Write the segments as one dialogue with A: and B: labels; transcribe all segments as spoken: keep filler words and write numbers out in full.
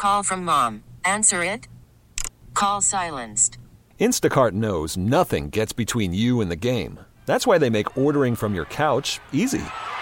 A: Call from mom. Answer it. Call silenced.
B: Instacart knows nothing gets between you and the game. That's why they make ordering from your couch easy.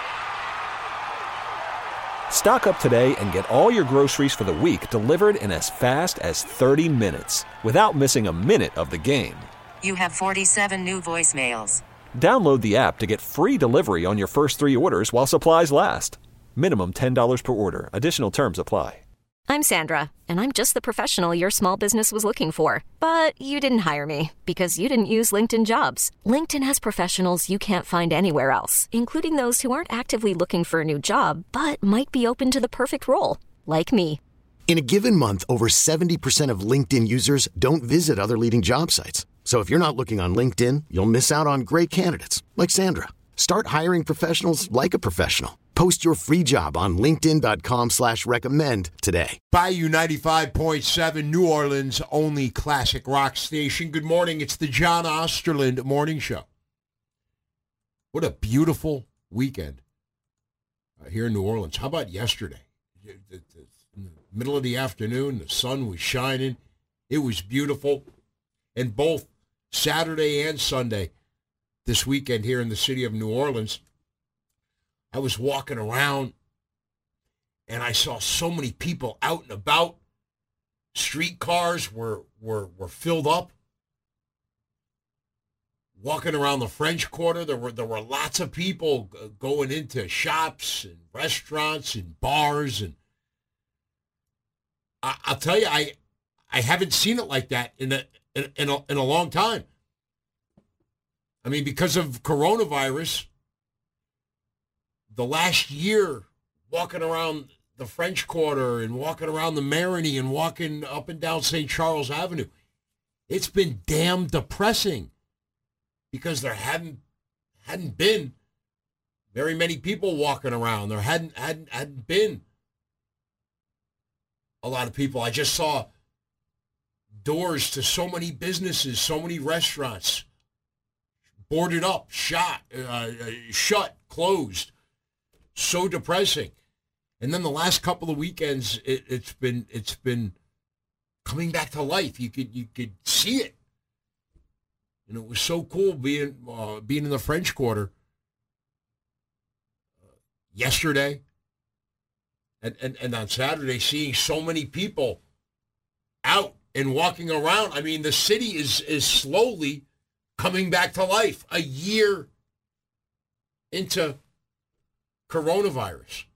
B: Stock up today and get all your groceries for the week delivered in as fast as thirty minutes without missing a minute of the game.
A: You have forty-seven new voicemails.
B: Download the app to get free delivery on your first three orders while supplies last. Minimum ten dollars per order. Additional terms apply.
C: I'm Sandra, and I'm just the professional your small business was looking for. But you didn't hire me because you didn't use LinkedIn Jobs. LinkedIn has professionals you can't find anywhere else, including those who aren't actively looking for a new job, but might be open to the perfect role, like me.
D: In a given month, over seventy percent of LinkedIn users don't visit other leading job sites. So if you're not looking on LinkedIn, you'll miss out on great candidates like Sandra. Start hiring professionals like a professional. Post your free job on linkedin.com slash recommend today.
E: Bayou ninety-five point seven, New Orleans' only classic rock station. Good morning. It's the John Osterland Morning Show. What a beautiful weekend uh, here in New Orleans. How about yesterday? In the middle of the afternoon, the sun was shining. It was beautiful. And both Saturday and Sunday this weekend here in the city of New Orleans, I was walking around and I saw so many people out and about. Streetcars were, were, were filled up. Walking around the French Quarter, there were there were lots of people going into shops and restaurants and bars, and I, I'll tell you, I I haven't seen it like that in a in, in a in a long time. I mean, because of coronavirus, the last year, walking around the French Quarter and walking around the Marigny and walking up and down Saint Charles Avenue, it's been damn depressing because there hadn't hadn't been very many people walking around. There hadn't hadn't hadn't been a lot of people. I just saw doors to so many businesses, so many restaurants boarded up, shot, uh, shut, closed. So depressing. And then the last couple of weekends, it, it's been it's been coming back to life. You could you could see it, and it was so cool being uh, being in the French Quarter uh, yesterday, and, and and on Saturday, seeing so many people out and walking around. I mean, the city is is slowly coming back to life. A year into coronavirus.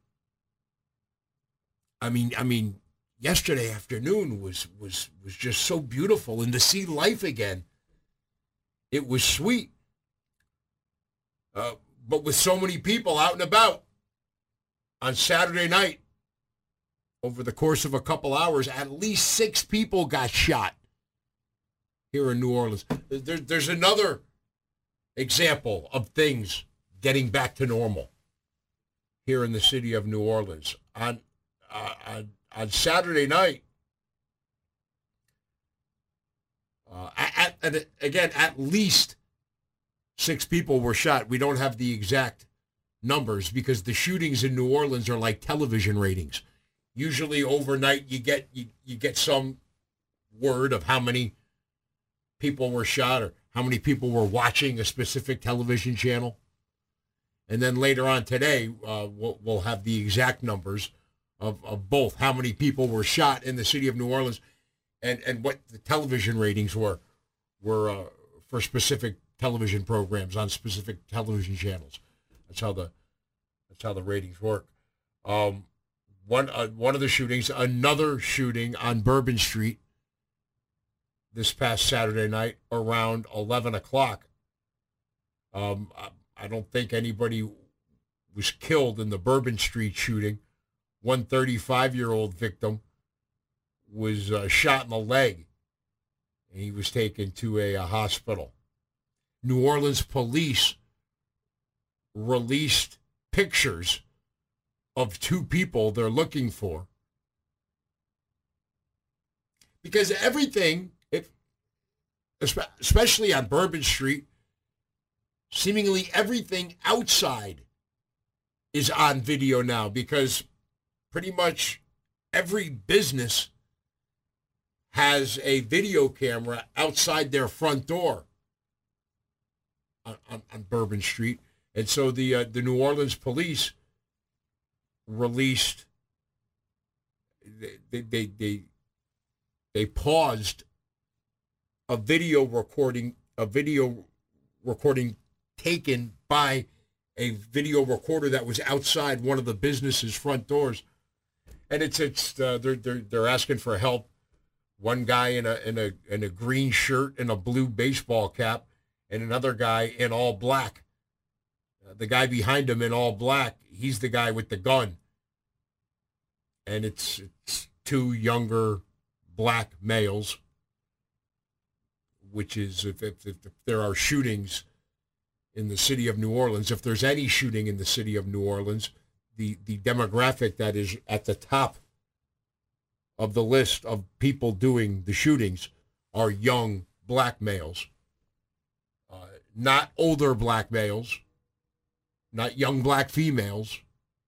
E: I mean, I mean, yesterday afternoon was was was just so beautiful, and to see life again, it was sweet. Uh, but with so many people out and about on Saturday night, over the course of a couple hours, at least six people got shot here in New Orleans. There, there's another example of things getting back to normal here in the city of New Orleans. On uh, on, on Saturday night, uh, at, at, again, at least six people were shot. We don't have the exact numbers because the shootings in New Orleans are like television ratings. Usually overnight you get you, you get some word of how many people were shot or how many people were watching a specific television channel. And then later on today, uh, we'll, we'll have the exact numbers of, of both how many people were shot in the city of New Orleans and, and what the television ratings were were uh, for specific television programs on specific television channels. That's how the that's how the ratings work. Um, one uh, one of the shootings, another shooting on Bourbon Street this past Saturday night around eleven o'clock. Um, I, I don't think anybody was killed in the Bourbon Street shooting. One thirty-five-year-old victim was uh, shot in the leg, and he was taken to a, a hospital. New Orleans police released pictures of two people they're looking for. Because everything, if, especially on Bourbon Street, seemingly everything outside is on video now because pretty much every business has a video camera outside their front door on, on, on Bourbon Street. And so the uh, the New Orleans police released, they, they, they, they paused a video recording, a video recording taken by a video recorder that was outside one of the business's front doors. And it's, it's uh, they're, they're, they're asking for help. One guy in a, in a, in a green shirt and a blue baseball cap, and another guy in all black. Uh, the guy behind him in all black, he's the guy with the gun. And it's, it's two younger black males, which is, if, if, if there are shootings in the city of New Orleans, if there's any shooting in the city of New Orleans, the, the demographic that is at the top of the list of people doing the shootings are young black males. Uh, not older black males, not young black females,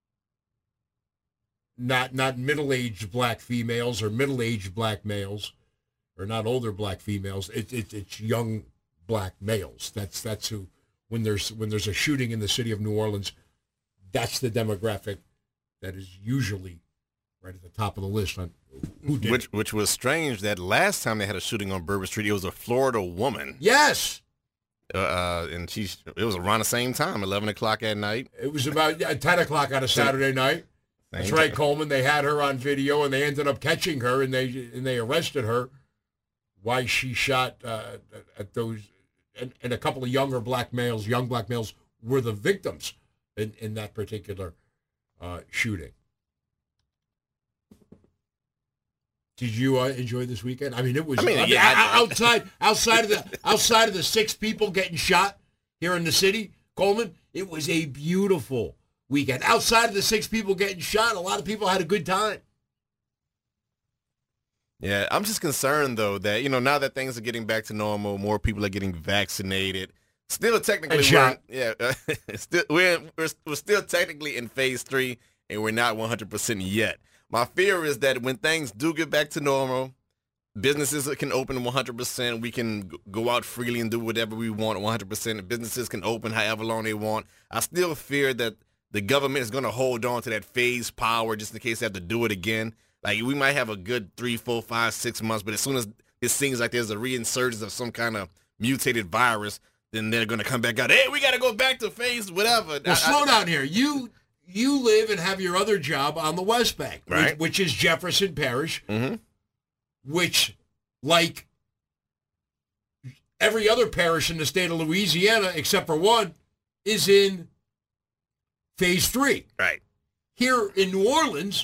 E: not not middle-aged black females or middle-aged black males, or not older black females. It, it, it's young black males. That's that's who. When there's when there's a shooting in the city of New Orleans, that's the demographic that is usually right at the top of the list on who did
F: which
E: it.
F: which was strange that last time they had a shooting on Bourbon Street, it was a Florida woman.
E: Yes.
F: Uh, and she it was around the same time, eleven o'clock at night.
E: It was about yeah, ten o'clock on a Saturday night. That's right, Coleman. They had her on video, and they ended up catching her, and they and they arrested her. Why she shot uh, at those, and, and a couple of younger black males, young black males, were the victims in, in that particular uh, shooting. Did you uh, enjoy this weekend? I mean, it was
F: I mean,
E: I mean,
F: yeah, I-
E: outside outside of the outside of the six people getting shot here in the city, Coleman. It was a beautiful weekend. Outside of the six people getting shot, a lot of people had a good time.
F: Yeah, I'm just concerned though that, you know, now that things are getting back to normal, more people are getting vaccinated. Still technically,
E: And shot.
F: we're, yeah, still we're, we're we're still technically in phase three, and we're not one hundred percent yet. My fear is that when things do get back to normal, businesses can open one hundred percent. We can g- go out freely and do whatever we want one hundred percent. Businesses can open however long they want. I still fear that the government is going to hold on to that phase power just in case they have to do it again. Like, we might have a good three, four, five, six months, but as soon as it seems like there's a reinsurgence of some kind of mutated virus, then they're going to come back out, hey, we got to go back to phase whatever.
E: Well,
F: I-
E: slow
F: I-
E: down here. You you live and have your other job on the West Bank,
F: Right.
E: which, which is Jefferson Parish,
F: Mm-hmm.
E: which, like every other parish in the state of Louisiana, except for one, is in phase three.
F: Right.
E: Here in New Orleans,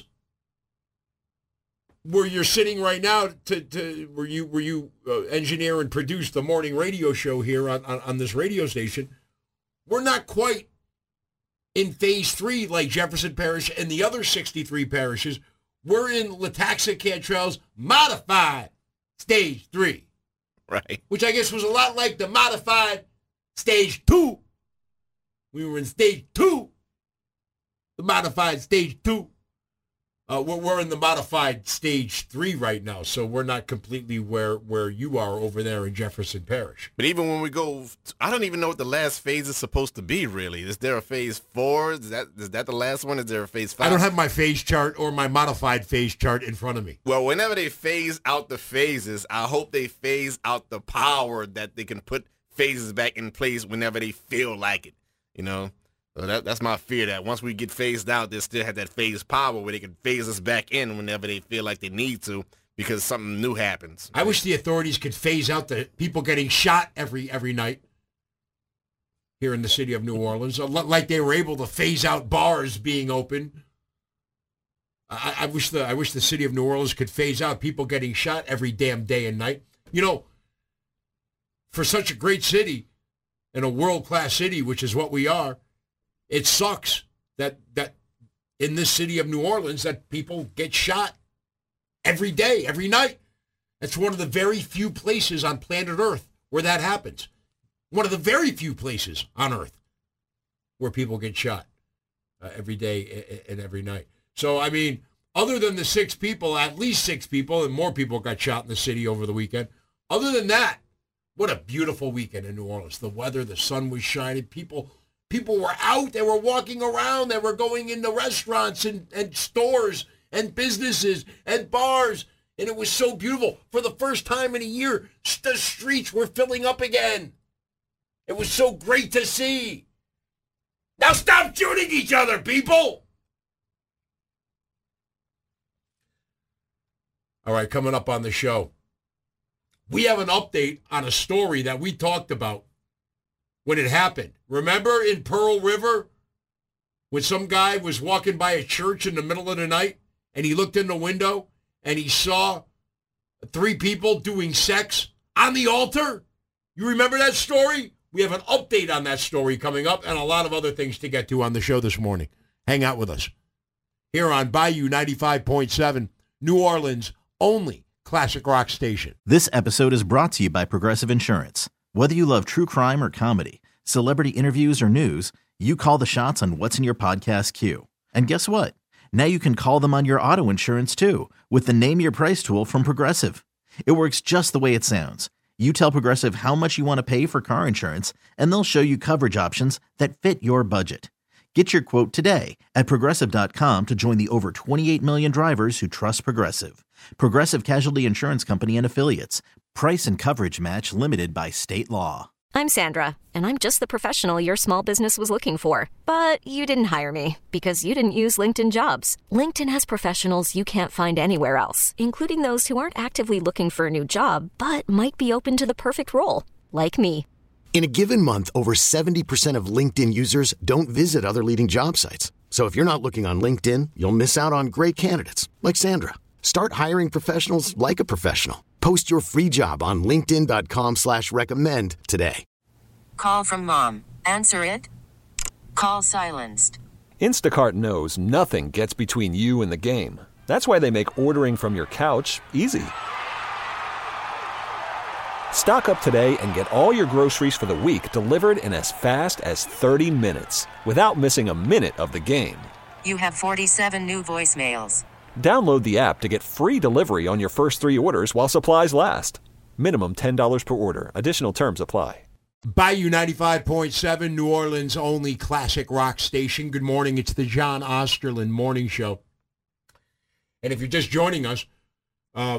E: where you're sitting right now, to, to where you where you uh, engineer and produce the morning radio show here on, on, on this radio station, we're not quite in phase three like Jefferson Parish and the other sixty-three parishes. We're in Lataxa Cantrell's modified stage three,
F: Right.
E: which I guess was a lot like the modified stage two. We were in stage two, the modified stage two. Uh, we're, we're in the modified stage three right now, so we're not completely where, where you are over there in Jefferson Parish.
F: But even when we go, I don't even know what the last phase is supposed to be, really. Is there a phase four? Is that is that the last one? Is there a phase five?
E: I don't have my phase chart or my modified phase chart in front of me.
F: Well, whenever they phase out the phases, I hope they phase out the power that they can put phases back in place whenever they feel like it, you know? So that, that's my fear, that once we get phased out, they still have that phase power where they can phase us back in whenever they feel like they need to because something new happens.
E: I wish the authorities could phase out the people getting shot every every night here in the city of New Orleans, a lot like they were able to phase out bars being open. I, I wish the I wish the city of New Orleans could phase out people getting shot every damn day and night. You know, for such a great city and a world-class city, which is what we are, it sucks that that in this city of New Orleans that people get shot every day, every night. That's one of the very few places on planet Earth where that happens. One of the very few places on Earth where people get shot uh, every day and every night. So, I mean, other than the six people, at least six people, and more people got shot in the city over the weekend. Other than that, what a beautiful weekend in New Orleans. The weather, the sun was shining. People people were out. They were walking around. They were going into restaurants and, and stores and businesses and bars. And it was so beautiful. For the first time in a year, the streets were filling up again. It was so great to see. Now stop shooting each other, people. All right, coming up on the show, we have an update on a story that we talked about when it happened. Remember in Pearl River when some guy was walking by a church in the middle of the night and he looked in the window and he saw three people doing sex on the altar? You remember that story? We have an update on that story coming up and a lot of other things to get to on the show this morning. Hang out with us here on Bayou ninety-five point seven, New Orleans' only classic rock station.
G: This episode is brought to you by Progressive Insurance. Whether you love true crime or comedy, celebrity interviews or news, you call the shots on what's in your podcast queue. And guess what? Now you can call them on your auto insurance too with the Name Your Price tool from Progressive. It works just the way it sounds. You tell Progressive how much you want to pay for car insurance, and they'll show you coverage options that fit your budget. Get your quote today at Progressive dot com to join the over twenty-eight million drivers who trust Progressive. Progressive Casualty Insurance Company and Affiliates. Price and coverage match limited by state law.
C: I'm Sandra, and I'm just the professional your small business was looking for. But you didn't hire me because you didn't use LinkedIn Jobs. LinkedIn has professionals you can't find anywhere else, including those who aren't actively looking for a new job, but might be open to the perfect role, like me.
D: In a given month, over seventy percent of LinkedIn users don't visit other leading job sites. So if you're not looking on LinkedIn, you'll miss out on great candidates like Sandra. Start hiring professionals like a professional. Post your free job on linkedin dot com slash recommend today.
A: Call from mom. Answer it. Call silenced.
B: Instacart knows nothing gets between you and the game. That's why they make ordering from your couch easy. Stock up today and get all your groceries for the week delivered in as fast as thirty minutes without missing a minute of the game.
A: You have forty-seven new voicemails.
B: Download the app to get free delivery on your first three orders while supplies last. Minimum ten dollars per order. Additional terms apply.
E: Bayou ninety-five point seven, New Orleans' only classic rock station. Good morning. It's the John Osterland Morning Show. And if you're just joining us, uh,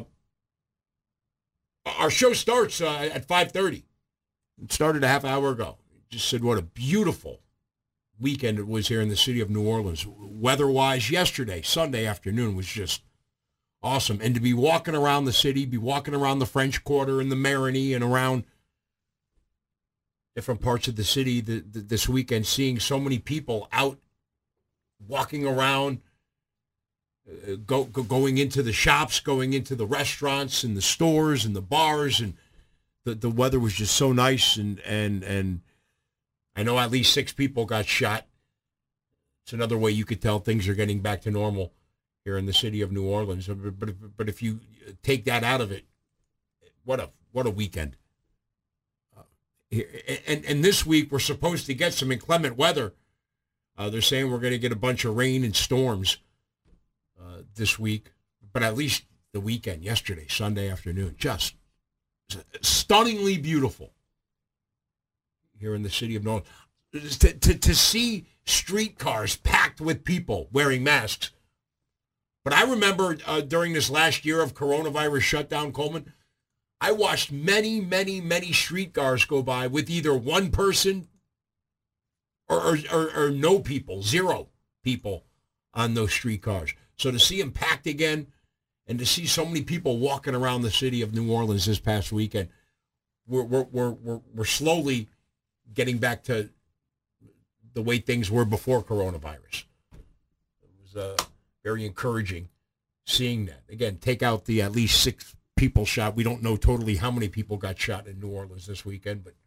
E: our show starts uh, at five thirty. It started a half hour ago. Just said what a beautiful weekend it was here in the city of New Orleans. Weather-wise, yesterday, Sunday afternoon, was just awesome. And to be walking around the city, be walking around the French Quarter and the Marigny and around different parts of the city the, the, this weekend, seeing so many people out walking around, uh, go, go going into the shops, going into the restaurants and the stores and the bars, and the, the weather was just so nice, and, and, and I know at least six people got shot. It's another way you could tell things are getting back to normal here in the city of New Orleans. But, but, but if you take that out of it, what a what a weekend. Uh, and, and this week we're supposed to get some inclement weather. Uh, they're saying we're going to get a bunch of rain and storms uh, this week. But at least the weekend, yesterday, Sunday afternoon, just stunningly beautiful here in the city of New Orleans. To, to, to see streetcars packed with people wearing masks. But I remember uh, during this last year of coronavirus shutdown, Coleman, I watched many, many, many streetcars go by with either one person or, or, or, or no people, zero people on those streetcars. So to see them packed again and to see so many people walking around the city of New Orleans this past weekend, we're, we're, we're, we're, we're slowly getting back to the way things were before coronavirus. It was uh, very encouraging seeing that. Again, take out the at least six people shot. We don't know totally how many people got shot in New Orleans this weekend, but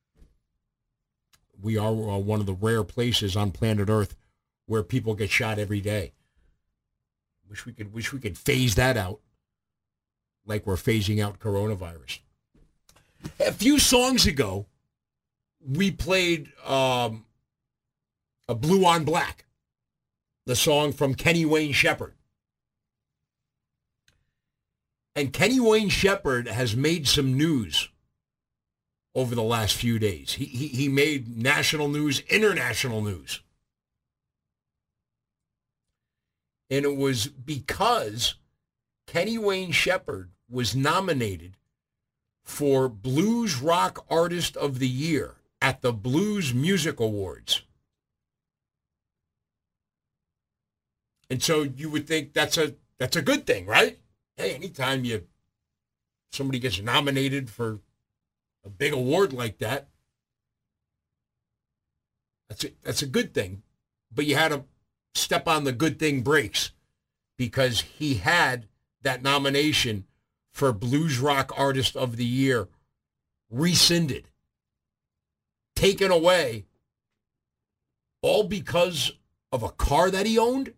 E: we are uh, one of the rare places on planet Earth where people get shot every day. Wish we could wish we could phase that out like we're phasing out coronavirus. A few songs ago, we played um, a Blue on Black, the song from Kenny Wayne Shepherd. And Kenny Wayne Shepherd has made some news over the last few days. He, he, he made national news, international news. And it was because Kenny Wayne Shepherd was nominated for Blues Rock Artist of the Year at the Blues Music Awards. And so you would think that's a that's a good thing, right? Hey, anytime you somebody gets nominated for a big award like that, that's a, that's a good thing. But you had to step on the good thing brakes because he had that nomination for Blues Rock Artist of the Year rescinded, taken away, all because of a car that he owned.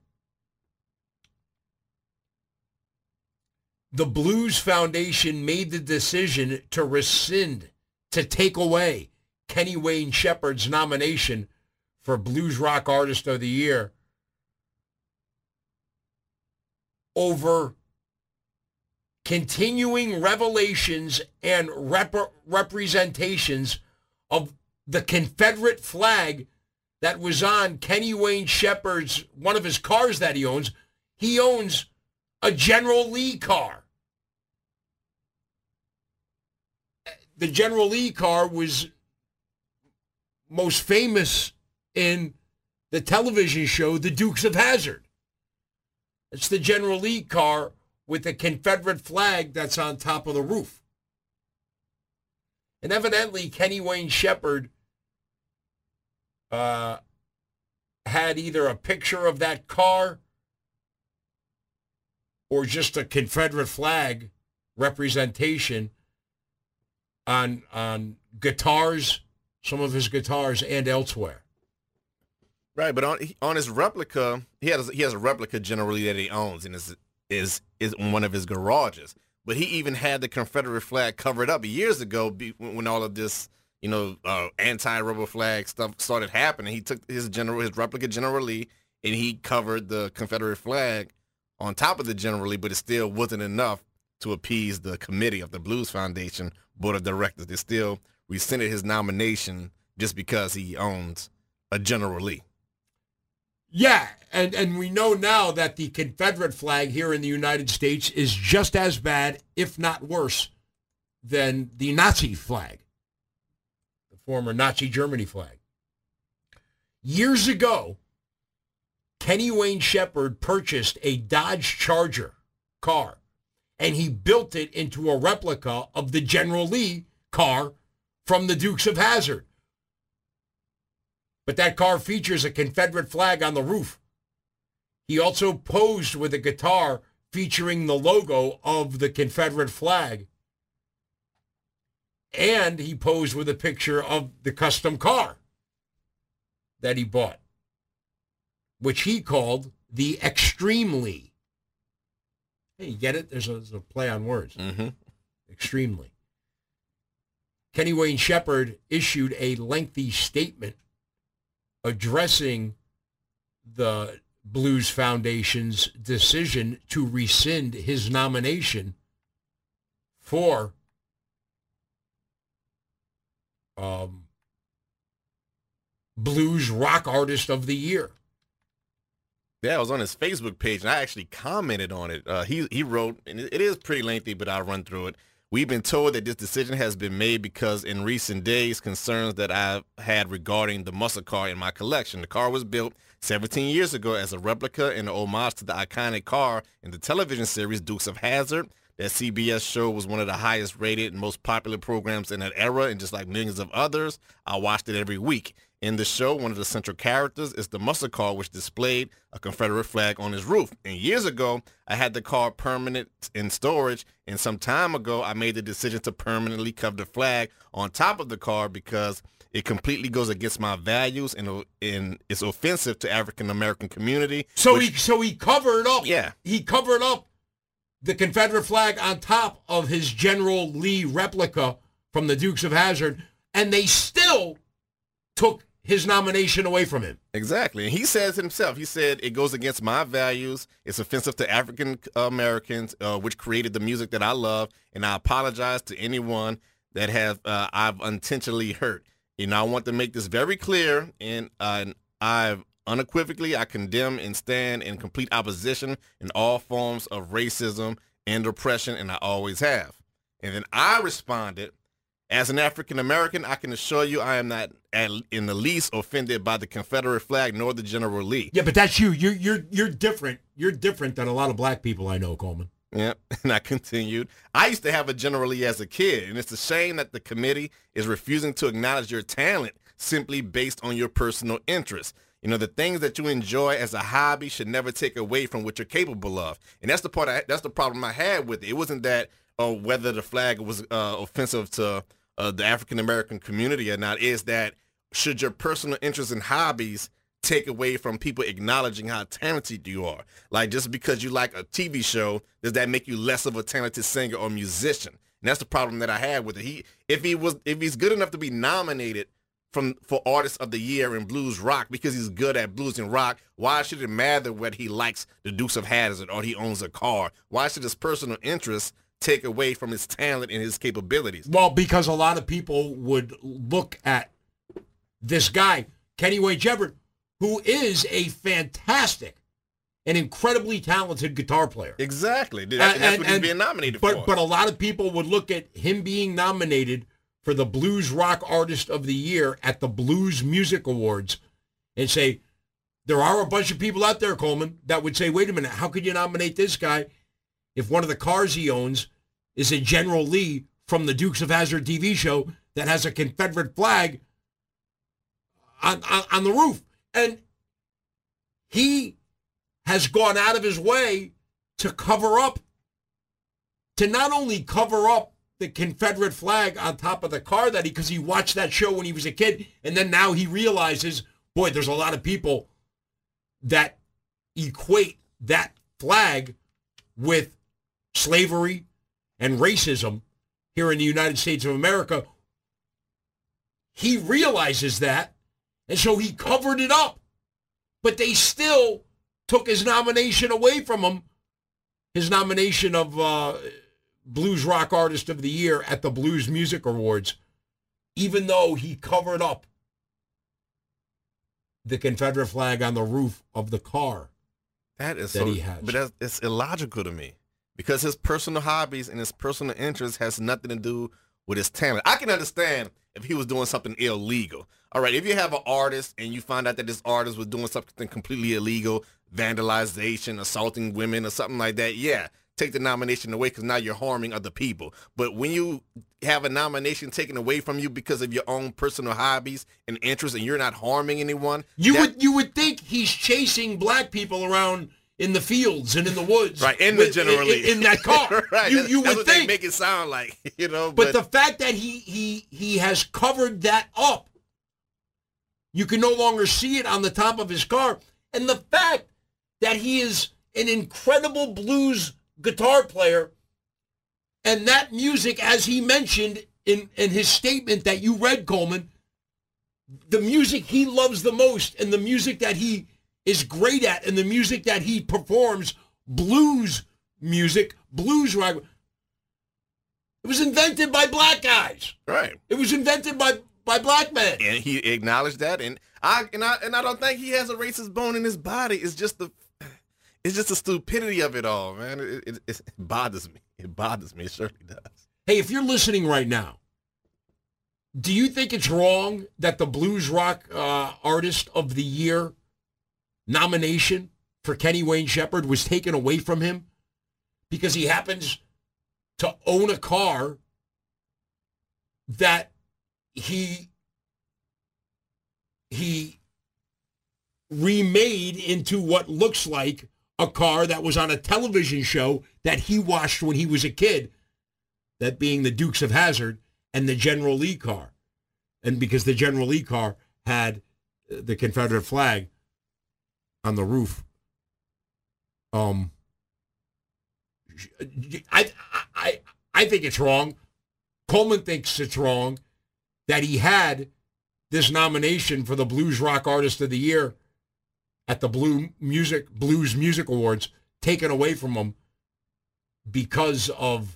E: The Blues Foundation made the decision to rescind, to take away Kenny Wayne Shepherd's nomination for Blues Rock Artist of the Year over continuing revelations and rep- representations of the Confederate flag that was on Kenny Wayne Shepherd's, one of his cars that he owns. He owns a General Lee car. The General Lee car was most famous in the television show The Dukes of Hazzard. It's the General Lee car with the Confederate flag that's on top of the roof. And evidently, Kenny Wayne Shepherd uh, had either a picture of that car or just a Confederate flag representation on on guitars, some of his guitars, and elsewhere.
F: Right, but on on his replica, he has he has a replica generally that he owns and is is is in one of his garages. But he even had the Confederate flag covered up years ago when all of this, you know, uh, anti-rebel flag stuff started happening. He took his general his replica General Lee and he covered the Confederate flag on top of the General Lee, but it still wasn't enough to appease the committee of the Blues Foundation Board of Directors. They still rescinded his nomination just because he owns a General Lee.
E: Yeah, and, and we know now that the Confederate flag here in the United States is just as bad, if not worse, than the Nazi flag, the former Nazi Germany flag. Years ago, Kenny Wayne Shepherd purchased a Dodge Charger car, and he built it into a replica of the General Lee car from the Dukes of Hazzard. But that car features a Confederate flag on the roof. He also posed with a guitar featuring the logo of the Confederate flag. And he posed with a picture of the custom car that he bought, which he called the Extreme Lee. Hey, you get it? There's a, there's a play on words.
F: Mm-hmm.
E: Extremely. Kenny Wayne Shepherd issued a lengthy statement addressing the Blues Foundation's decision to rescind his nomination for um, Blues Rock Artist of the Year.
F: Yeah, I was on his Facebook page, and I actually commented on it. Uh, he he wrote, and it is pretty lengthy, but I'll run through it. We've been told that this decision has been made because in recent days, concerns that I've had regarding the muscle car in my collection. The car was built seventeen years ago as a replica and an homage to the iconic car in the television series Dukes of Hazzard. That C B S show was one of the highest rated and most popular programs in that era, and just like millions of others, I watched it every week. In the show, one of the central characters is the muscle car, which displayed a Confederate flag on his roof. And years ago, I had the car permanent in storage, and some time ago, I made the decision to permanently cover the flag on top of the car because it completely goes against my values and, and it's offensive to African-American community.
E: So
F: which,
E: he so he covered up.
F: Yeah.
E: He covered up the Confederate flag on top of his General Lee replica from the Dukes of Hazzard, and they still took his nomination away from him.
F: Exactly. And he says himself, he said, it goes against my values. It's offensive to African Americans, uh, which created the music that I love. And I apologize to anyone that have uh, I've intentionally hurt. You know, I want to make this very clear. And uh, I've unequivocally, I condemn and stand in complete opposition in all forms of racism and oppression. And I always have. And then I responded, as an African American, I can assure you I am not at, in the least offended by the Confederate flag nor the General Lee.
E: Yeah, but that's you. You're you're you're different. You're different than a lot of black people I know, Coleman.
F: Yeah, and I continued. I used to have a General Lee as a kid, and it's a shame that the committee is refusing to acknowledge your talent simply based on your personal interests. You know, the things that you enjoy as a hobby should never take away from what you're capable of. And that's the part. I, that's the problem I had with it. It wasn't that or whether the flag was uh, offensive to uh, the African American community or not. Is that should your personal interests and hobbies take away from people acknowledging how talented you are? Like, just because you like a T V show, does that make you less of a talented singer or musician? And that's the problem that I had with it. He, if he was, if he's good enough to be nominated from for Artist of the Year in Blues Rock because he's good at blues and rock, why should it matter whether he likes the Dukes of Hazzard or he owns a car? Why should his personal interests take away from his talent and his capabilities?
E: Well, because a lot of people would look at this guy, Kenny Wayne Shepherd, who is a fantastic and incredibly talented guitar player.
F: Exactly. That's, and, that's what he's being nominated
E: but,
F: for.
E: But a lot of people would look at him being nominated for the Blues Rock Artist of the Year at the Blues Music Awards and say, there are a bunch of people out there, Coleman, that would say, wait a minute, how could you nominate this guy if one of the cars he owns is a General Lee from the Dukes of Hazzard T V show that has a Confederate flag on, on, on the roof? And he has gone out of his way to cover up, to not only cover up the Confederate flag on top of the car that he, because he watched that show when he was a kid, and then now he realizes, boy, there's a lot of people that equate that flag with slavery and racism here in the United States of America. He realizes that, and so he covered it up. But they still took his nomination away from him, his nomination of uh, Blues Rock Artist of the Year at the Blues Music Awards, even though he covered up the Confederate flag on the roof of the car
F: that is
E: that
F: so,
E: he has.
F: But that's, it's illogical to me because his personal hobbies and his personal interests has nothing to do with his talent. I can understand if he was doing something illegal. All right, if you have an artist and you find out that this artist was doing something completely illegal, vandalization, assaulting women or something like that, yeah, take the nomination away because now you're harming other people. But when you have a nomination taken away from you because of your own personal hobbies and interests and you're not harming anyone.
E: You
F: that,
E: would you would think he's chasing black people around in the fields and in the woods.
F: Right, in
E: with,
F: the General Lee.
E: In, in that car.
F: Right,
E: you,
F: that's,
E: you
F: that's
E: would
F: what
E: think.
F: they make it sound like, you know.
E: But,
F: but
E: the fact that he, he, he has covered that up, you can no longer see it on the top of his car. And the fact that he is an incredible blues guitar player, and that music, as he mentioned in, in his statement that you read, Coleman, the music he loves the most and the music that he is great at and the music that he performs, blues music, blues rock, it was invented by black guys.
F: Right.
E: It was invented by by black men.
F: And he acknowledged that, and I and I and I don't think he has a racist bone in his body. It's just the it's just the stupidity of it all, man. It, it, it bothers me. It bothers me. It certainly does.
E: Hey, if you're listening right now, do you think it's wrong that the Blues Rock uh, Artist of the Year nomination for Kenny Wayne Shepherd was taken away from him because he happens to own a car that he he remade into what looks like a car that was on a television show that he watched when he was a kid, that being the Dukes of Hazzard and the General Lee car. And because the General Lee car had the Confederate flag on the roof. Um, I, I, I think it's wrong. Coleman thinks it's wrong that he had this nomination for the Blues Rock Artist of the Year at the Blue Music Blues Music Awards taken away from him because of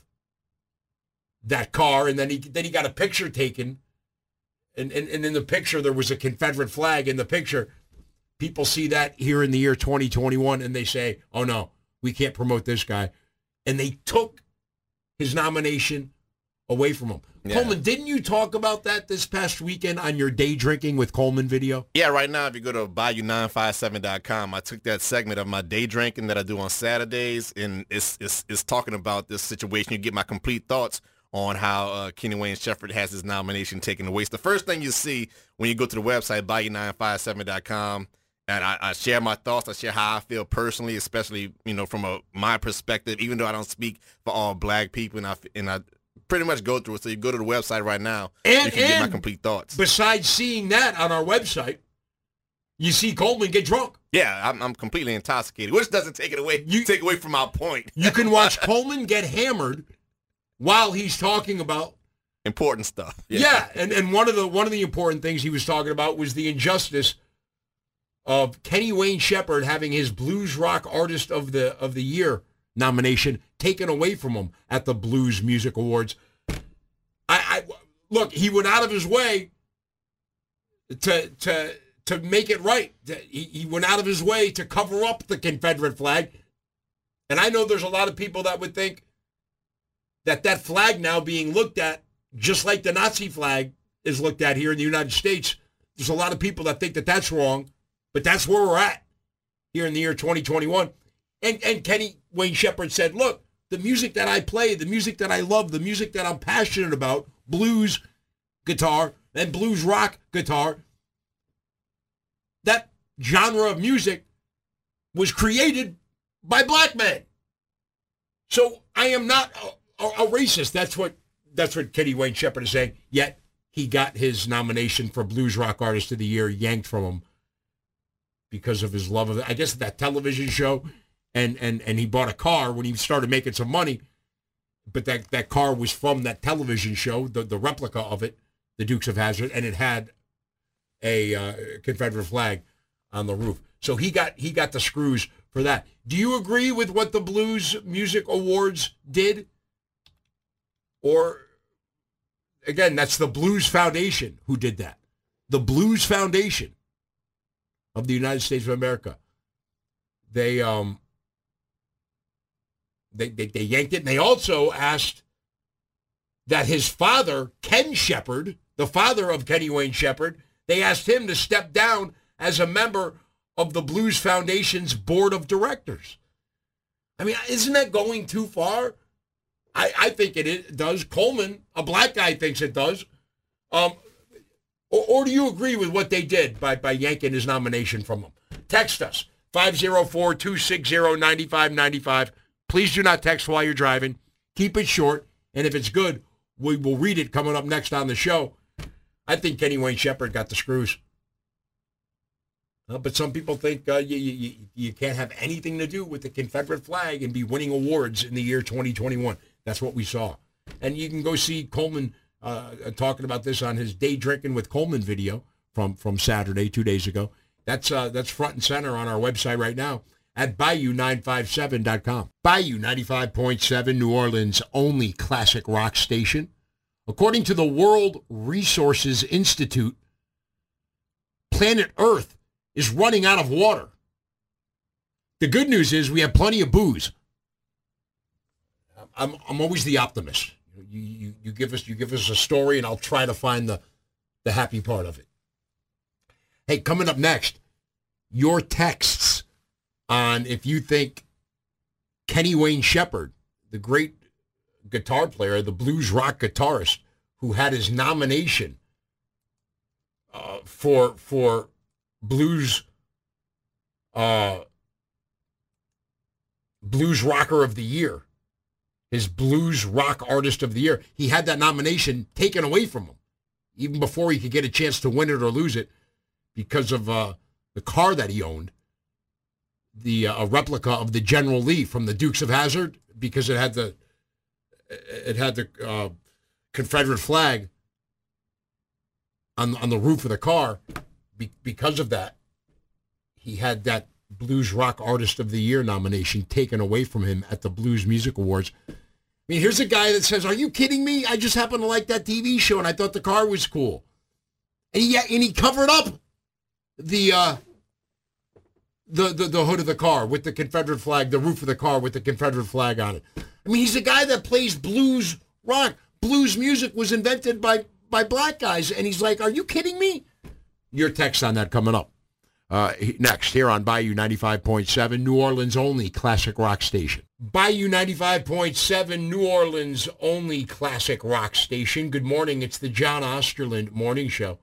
E: that car, and then he then he got a picture taken, and, and, and in the picture there was a Confederate flag in the picture. People see that here in the year twenty twenty-one, and they say, oh no, we can't promote this guy. And they took his nomination away from him. Yeah. Coleman, didn't you talk about that this past weekend on your Day Drinking with Coleman video?
F: Yeah, right now, if you go to bayou nine five seven dot com, I took that segment of my day drinking that I do on Saturdays, and it's it's, it's talking about this situation. You get my complete thoughts on how uh, Kenny Wayne Shepherd has his nomination taken away. It's the first thing you see when you go to the website, bayou nine five seven dot com, and I, I share my thoughts. I share how I feel personally, especially, you know, from a, my perspective, even though I don't speak for all black people, and I, and I pretty much go through it. So you go to the website right now, and you can and get my complete thoughts.
E: Besides seeing that on our website, you see Coleman get drunk.
F: Yeah, I'm, I'm completely intoxicated, which doesn't take it away, you, take away from my point.
E: You can watch Coleman get hammered while he's talking about
F: important stuff.
E: Yeah, yeah and, and one of the one of the important things he was talking about was the injustice of Kenny Wayne Shepherd having his Blues Rock Artist of the of the Year nomination taken away from him at the Blues Music Awards. I, I look, he went out of his way to to to make it right. He, he went out of his way to cover up the Confederate flag. And I know there's a lot of people that would think that that flag now being looked at just like the Nazi flag is looked at here in the United States. There's a lot of people that think that that's wrong, but that's where we're at here in the year twenty twenty-one. And and Kenny Wayne Shepherd said, look, the music that I play, the music that I love, the music that I'm passionate about, blues guitar and blues rock guitar, that genre of music was created by black men. So I am not a, a, a racist. That's what that's what Kenny Wayne Shepherd is saying. Yet he got his nomination for Blues Rock Artist of the Year yanked from him because of his love of, I guess, that television show. And, and and he bought a car when he started making some money, but that, that car was from that television show, the, the replica of it, the Dukes of Hazzard, and it had a uh, Confederate flag on the roof. So he got he got the screws for that. Do you agree with what the Blues Music Awards did? Or, again, that's the Blues Foundation who did that. The Blues Foundation of the United States of America. They um. They, they they yanked it, and they also asked that his father, Ken Shepherd, the father of Kenny Wayne Shepherd, they asked him to step down as a member of the Blues Foundation's board of directors. I mean, isn't that going too far? I, I think it, it does. Coleman, a black guy, thinks it does. Um, or, or do you agree with what they did by, by yanking his nomination from him? Text us, five oh four, two six oh, nine five nine five. Please do not text while you're driving. Keep it short, and if it's good, we will read it coming up next on the show. I think Kenny Wayne Shepherd got the screws. Uh, but some people think uh, you, you, you can't have anything to do with the Confederate flag and be winning awards in the year twenty twenty-one. That's what we saw. And you can go see Coleman uh, talking about this on his Day Drinking with Coleman video from, from Saturday, two days ago. That's uh, that's front and center on our website right now at bayou nine five seven dot com. Bayou ninety-five point seven, New Orleans' only classic rock station. According to the World Resources Institute, planet Earth is running out of water. The good news is we have plenty of booze. I'm I'm always the optimist. You, you, you give us you give us a story, and I'll try to find the, the happy part of it. Hey, coming up next, your texts on if you think Kenny Wayne Shepherd, the great guitar player, the blues rock guitarist who had his nomination uh, for for blues uh, blues rocker of the year, his blues rock artist of the year, he had that nomination taken away from him even before he could get a chance to win it or lose it because of uh, the car that he owned. The uh, a replica of the General Lee from the Dukes of Hazzard, because it had the it had the uh, Confederate flag on, on the roof of the car. Be, because of that, he had that Blues Rock Artist of the Year nomination taken away from him at the Blues Music Awards. I mean, here's a guy that says, are you kidding me? I just happen to like that T V show, and I thought the car was cool. And he, and he covered up the, uh, the, the, the hood of the car with the Confederate flag, the roof of the car with the Confederate flag on it. I mean, he's a guy that plays blues rock. Blues music was invented by, by black guys, and he's like, are you kidding me? Your text on that coming up. Uh, next, here on Bayou ninety-five point seven, New Orleans' only classic rock station. Bayou ninety-five point seven, New Orleans' only classic rock station. Good morning. It's the John Osterland Morning Show.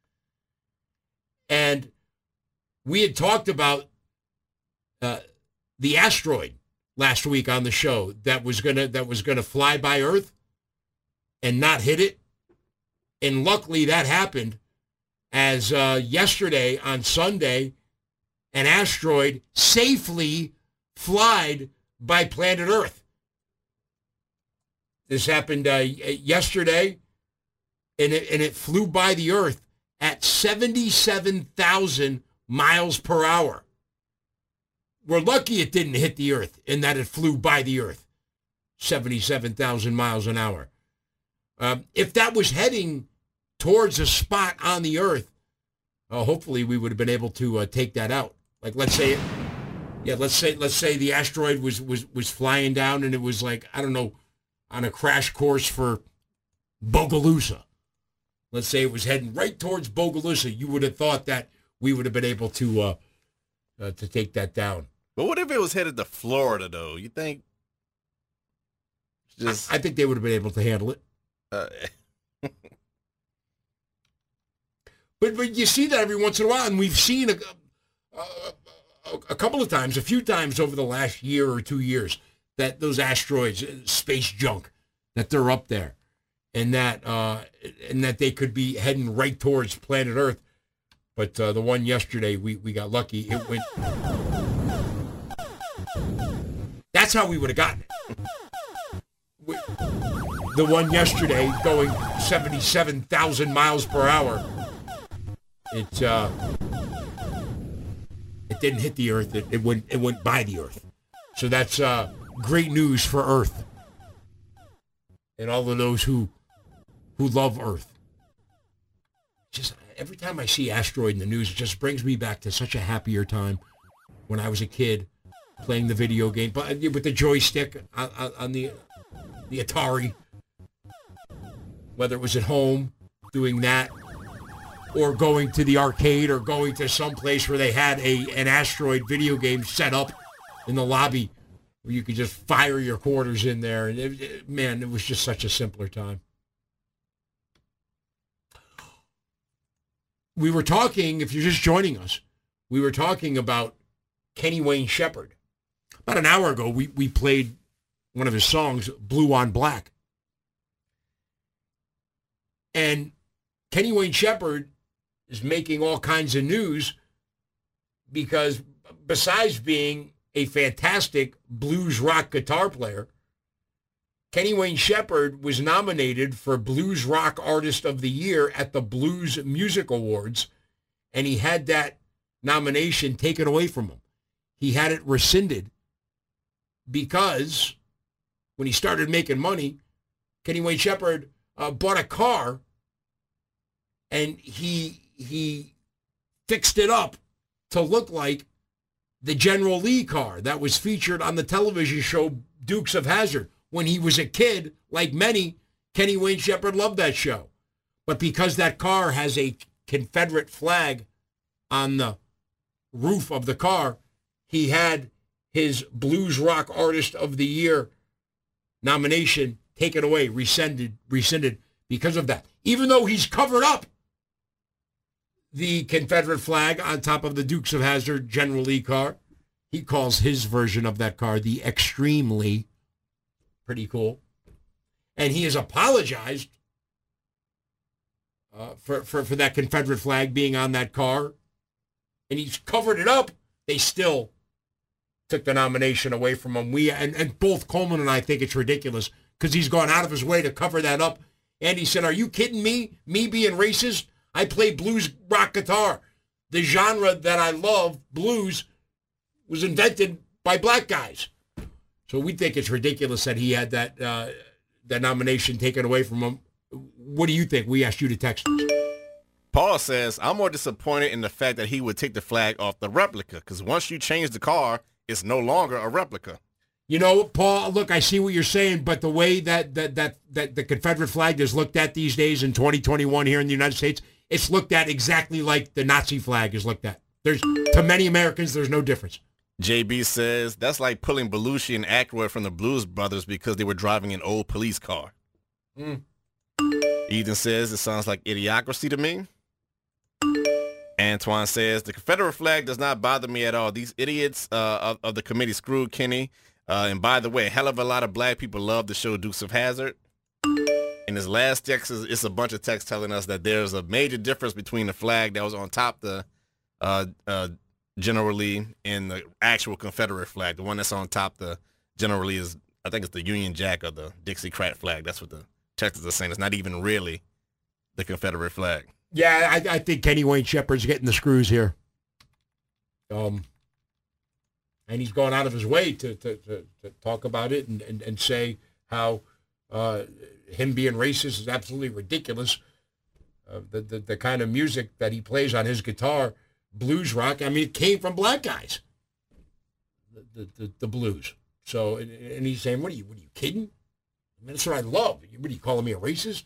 E: And we had talked about uh, the asteroid last week on the show that was gonna that was gonna fly by Earth and not hit it. And luckily that happened. As uh, yesterday on Sunday, an asteroid safely flied by planet Earth. This happened uh, yesterday, and it, and it flew by the Earth at seventy-seven thousand miles per hour. We're lucky it didn't hit the Earth and that it flew by the Earth, seventy-seven thousand miles an hour. Um, if that was heading towards a spot on the Earth, uh, hopefully we would have been able to uh, take that out. Like, let's say, yeah, let's say, let's say the asteroid was, was, was flying down and it was like, I don't know, on a crash course for Bogalusa. Let's say it was heading right towards Bogalusa. You would have thought that we would have been able to, uh, uh, to take that down.
F: But what if it was headed to Florida, though? You think?
E: Just, I, I think they would have been able to handle it. Uh, But but you see that every once in a while, and we've seen a, a, a couple of times, a few times over the last year or two years, that those asteroids, space junk, that they're up there, and that uh, and that they could be heading right towards planet Earth. But uh, the one yesterday, we, we got lucky. It went. That's how we would have gotten it. We, the one yesterday going seventy-seven thousand miles per hour. It uh, it didn't hit the Earth. It, it went it went by the Earth. So that's uh, great news for Earth and all of those who who love Earth. Just every time I see asteroid in the news, it just brings me back to such a happier time when I was a kid playing the video game, but with the joystick on, on the the Atari. Whether it was at home doing that, or going to the arcade, or going to some place where they had a an asteroid video game set up in the lobby where you could just fire your quarters in there. And it, it, man, it was just such a simpler time. We were talking, if you're just joining us, we were talking about Kenny Wayne Shepherd. About an hour ago, we, we played one of his songs, Blue on Black. And Kenny Wayne Shepherd is making all kinds of news because besides being a fantastic blues rock guitar player, Kenny Wayne Shepherd was nominated for Blues Rock Artist of the Year at the Blues Music Awards, and he had that nomination taken away from him. He had it rescinded because when he started making money, Kenny Wayne Shepherd uh, bought a car and he he fixed it up to look like the General Lee car that was featured on the television show Dukes of Hazzard. When he was a kid, like many, Kenny Wayne Shepherd loved that show. But because that car has a Confederate flag on the roof of the car, he had his Blues Rock Artist of the Year nomination taken away, rescinded, rescinded because of that. Even though he's covered up the Confederate flag on top of the Dukes of Hazzard General Lee car, he calls his version of that car the Extreme Lee. Pretty cool. And he has apologized uh, for, for, for that Confederate flag being on that car. And he's covered it up. They still took the nomination away from him. We and, and both Coleman and I think it's ridiculous because he's gone out of his way to cover that up. And he said, are you kidding me? Me being racist? I play blues rock guitar. The genre that I love, blues, was invented by black guys. So we think it's ridiculous that he had that uh, that nomination taken away from him. What do you think? We asked you to text us.
F: Paul says, I'm more disappointed in the fact that he would take the flag off the replica, because once you change the car, it's no longer a replica.
E: You know, Paul, look, I see what you're saying, but the way that that that, that the Confederate flag is looked at these days in twenty twenty-one here in the United States, it's looked at exactly like the Nazi flag is looked at. There's to many Americans, there's no difference.
F: J B says, that's like pulling Belushi and Aykroyd from the Blues Brothers because they were driving an old police car.
E: Mm.
F: Ethan says, it sounds like idiocracy to me. Antoine says, the Confederate flag does not bother me at all. These idiots uh, of, of the committee screwed Kenny. Uh, and by the way, a hell of a lot of black people love the show Dukes of Hazzard. In his last text, it's a bunch of text telling us that there's a major difference between the flag that was on top the uh, uh, generally and the actual Confederate flag. The one that's on top the generally is, I think it's the Union Jack or the Dixiecrat flag. That's what the texters are saying. It's not even really the Confederate flag.
E: Yeah, I, I think Kenny Wayne Shepherd's getting the screws here. Um, and he's gone out of his way to to, to, to talk about it and, and, and say how uh, him being racist is absolutely ridiculous. Uh, the, the the kind of music that he plays on his guitar, blues rock, I mean, it came from black guys, the the, the, the blues. So, and, and he's saying, what are you, what are you kidding? I mean, that's what I love. What are you calling me a racist?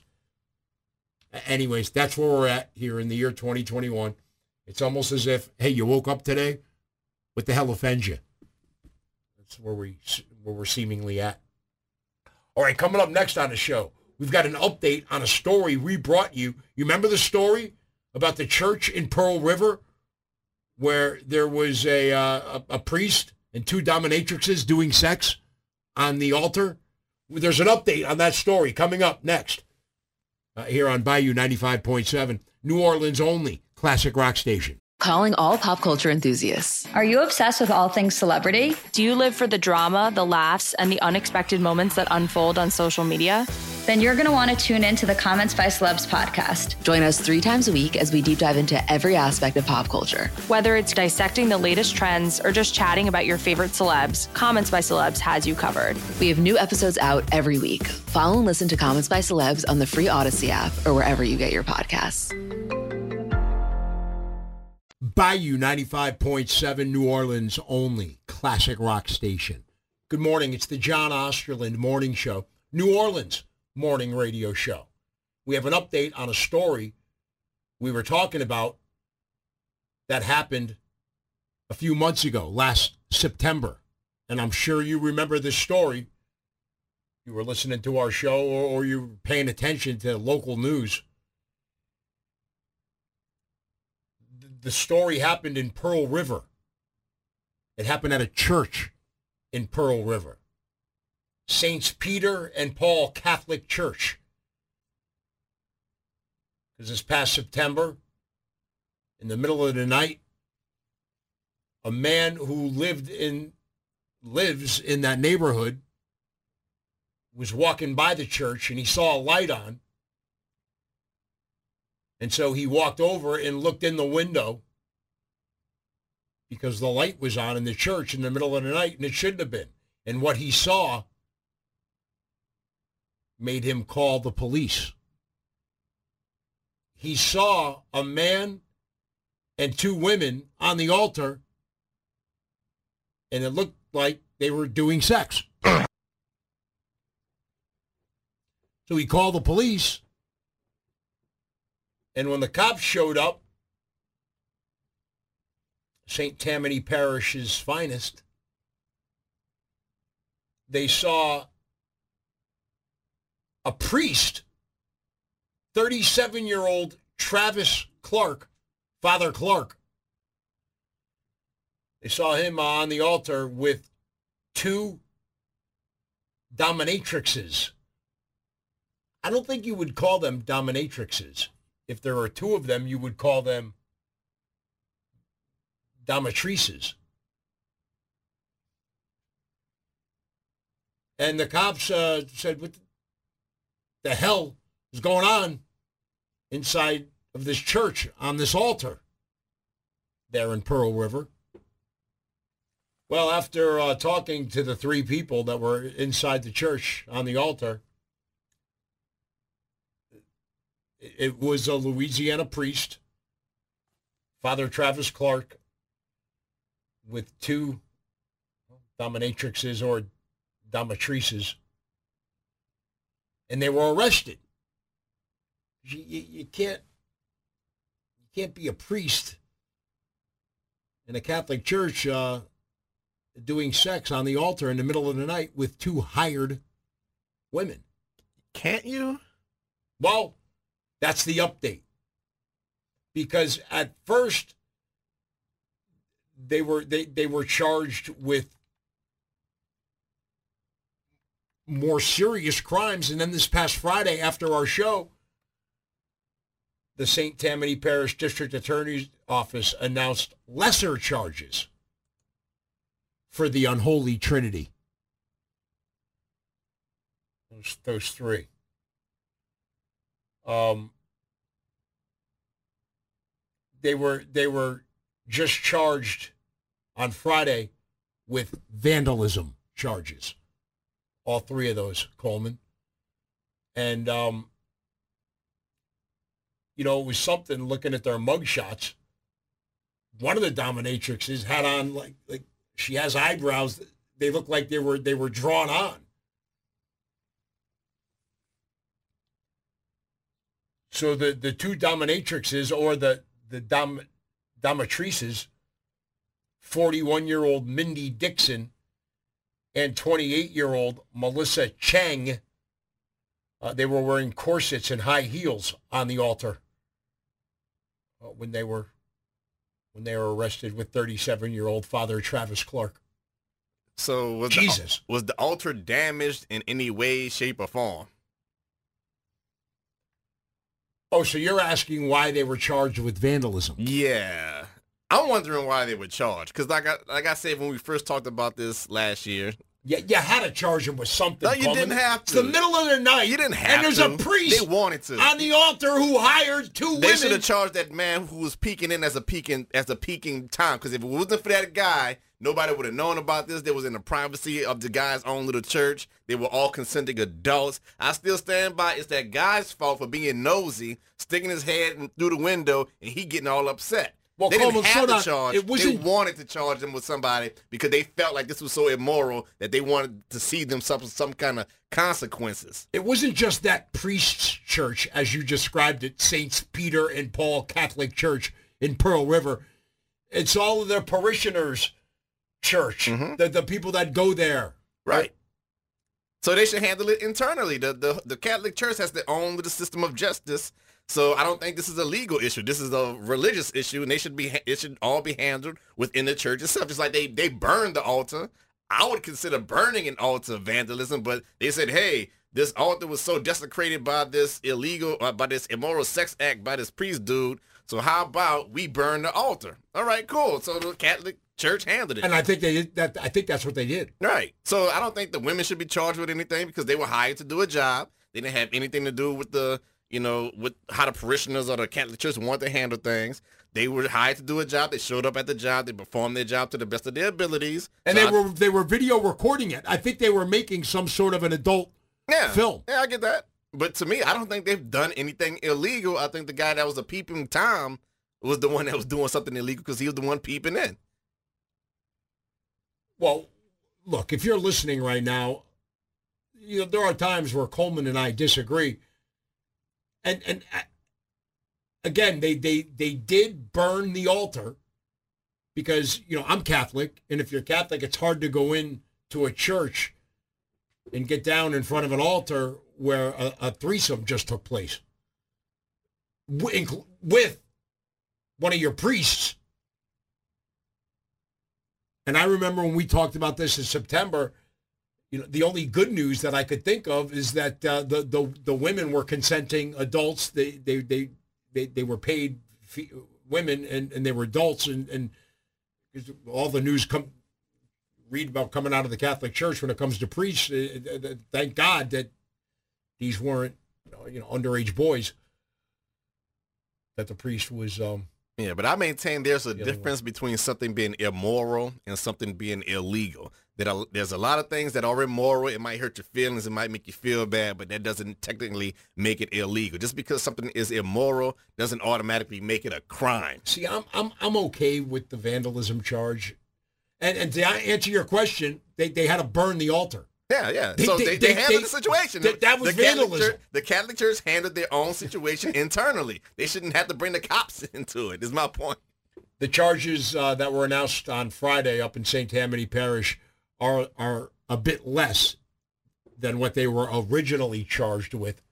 E: Anyways, that's where we're at here in the year twenty twenty-one. It's almost as if, hey, you woke up today, what the hell offends you? That's where we where we're seemingly at. All right, coming up next on the show, we've got an update on a story we brought you. You remember the story about the church in Pearl River where there was a uh, a, a priest and two dominatrixes doing sex on the altar? There's an update on that story coming up next. Uh, here on Bayou ninety-five point seven, New Orleans only classic rock station.
H: Calling all pop culture enthusiasts.
I: Are you obsessed with all things celebrity?
J: Do you live for the drama, the laughs, and the unexpected moments that unfold on social media?
I: Then you're going to want to tune in to the Comments by Celebs podcast.
H: Join us three times a week as we deep dive into every aspect of pop culture.
J: Whether it's dissecting the latest trends or just chatting about your favorite celebs, Comments by Celebs has you covered.
H: We have new episodes out every week. Follow and listen to Comments by Celebs on the free Odyssey app or wherever you get your podcasts.
E: Bayou ninety-five point seven, New Orleans only classic rock station. Good morning. It's the John Osterland Morning Show, New Orleans morning radio show. We have an update on a story we were talking about that happened a few months ago, last September. And I'm sure you remember this story. You were listening to our show or, or you were paying attention to local news. The story happened in Pearl River. It happened at a church in Pearl River. Saints Peter and Paul Catholic Church. Because this past September, in the middle of the night, a man who lived in, lives in that neighborhood was walking by the church and he saw a light on. And so he walked over and looked in the window because the light was on in the church in the middle of the night, and it shouldn't have been. And what he saw made him call the police. He saw a man and two women on the altar, and it looked like they were doing sex. So he called the police. And when the cops showed up, Saint Tammany Parish's finest, they saw a priest, thirty-seven-year-old Travis Clark, Father Clark. They saw him on the altar with two dominatrixes. I don't think you would call them dominatrixes. If there are two of them, you would call them dominatrices. And the cops uh, said, what the hell is going on inside of this church on this altar there in Pearl River. Well, after uh, talking to the three people that were inside the church on the altar, it was a Louisiana priest, Father Travis Clark, with two dominatrixes or dominatrices, and they were arrested. You, you, you can't you can't be a priest in a Catholic church uh, doing sex on the altar in the middle of the night with two hired women.
F: Can't you?
E: Well, that's the update. Because at first they were they, they were charged with more serious crimes, and then this past Friday after our show, the Saint Tammany Parish District Attorney's Office announced lesser charges for the unholy trinity. Those, those three. Um, they were they were just charged on Friday with vandalism charges. All three of those, Coleman. And, um, you know, it was something looking at their mugshots. One of the dominatrixes had on, like, like she has eyebrows. They look like they were they were drawn on. So the, the two dominatrixes, or the, the dom, dominatrices, forty-one-year-old Mindy Dixon and twenty-eight-year-old Melissa Chang, uh, they were wearing corsets and high heels on the altar uh, when they were when they were arrested with thirty-seven-year-old Father Travis Clark.
F: So was
E: Jesus.
F: The, was the altar damaged in any way, shape, or form?
E: Oh, so you're asking why they were charged with vandalism?
F: Yeah. I'm wondering why they were charged. Because like I, like I said when we first talked about this last year.
E: Yeah, you had to charge them with something.
F: No, you
E: Coleman.
F: didn't have to.
E: It's the middle of the night.
F: You didn't have
E: and there's
F: to.
E: And there's a priest
F: they wanted to.
E: on the altar who hired two
F: they
E: women.
F: They should have charged that man who was peeking in as a peeking as a peeking time. Because if it wasn't for that guy, nobody would have known about this. They was in the privacy of the guy's own little church. They were all consenting adults. I still stand by it's that guy's fault for being nosy, sticking his head through the window, and he getting all upset.
E: Well,
F: they
E: Coleman,
F: didn't have
E: so
F: to charge.
E: It wasn't,
F: they wanted to charge them with somebody because they felt like this was so immoral that they wanted to see them suffer some kind of consequences.
E: It wasn't just that priest's church, as you described it, Saints Peter and Paul Catholic Church in Pearl River. It's all of their parishioners' church, mm-hmm. the, the people that go there.
F: Right. right. So they should handle it internally. The, the, the Catholic Church has their own little system of justice. So I don't think this is a legal issue. This is a religious issue, and they should be it should all be handled within the church itself. Just like they they burned the altar. I would consider burning an altar vandalism, but they said, hey, this altar was so desecrated by this illegal, uh, by this immoral sex act by this priest dude. So how about we burn the altar? All right, cool. So the Catholic Church handled it,
E: and I think they did that. I think that's what they did.
F: Right. So I don't think the women should be charged with anything because they were hired to do a job. They didn't have anything to do with the. You know, with how the parishioners or the Catholic Church want to handle things. They were hired to do a job. They showed up at the job. They performed their job to the best of their abilities.
E: And
F: so
E: they
F: I,
E: were they were video recording it. I think they were making some sort of an adult
F: yeah,
E: film.
F: Yeah, I get that. But to me, I don't think they've done anything illegal. I think the guy that was a peeping Tom was the one that was doing something illegal because he was the one peeping in.
E: Well, look, if you're listening right now, you know, there are times where Coleman and I disagree. And and again, they, they they did burn the altar because, you know, I'm Catholic, and if you're Catholic, it's hard to go in to a church and get down in front of an altar where a, a threesome just took place with one of your priests. And I remember when we talked about this in September, you know, the only good news that I could think of is that uh, the, the the women were consenting adults. They they they they, they were paid fee, women, and, and they were adults. And, and all the news come read about coming out of the Catholic Church when it comes to priests. Uh, thank God that these weren't, you know, underage boys that the priest was. Um,
F: yeah, but I maintain there's a difference between something being immoral and something being illegal. That a, there's a lot of things that are immoral. It might hurt your feelings. It might make you feel bad, but that doesn't technically make it illegal. Just because something is immoral doesn't automatically make it a crime.
E: See, I'm I'm I'm okay with the vandalism charge, and and to answer your question, they they had to burn the altar.
F: Yeah, yeah.
E: They,
F: so
E: they,
F: they, they, they handled
E: they,
F: the situation.
E: That, that was
F: the
E: vandalism.
F: Catholic Church, the Catholic Church handled their own situation internally. They shouldn't have to bring the cops into it, is my point.
E: The charges uh, that were announced on Friday up in Saint Tammany Parish are are a bit less than what they were originally charged with.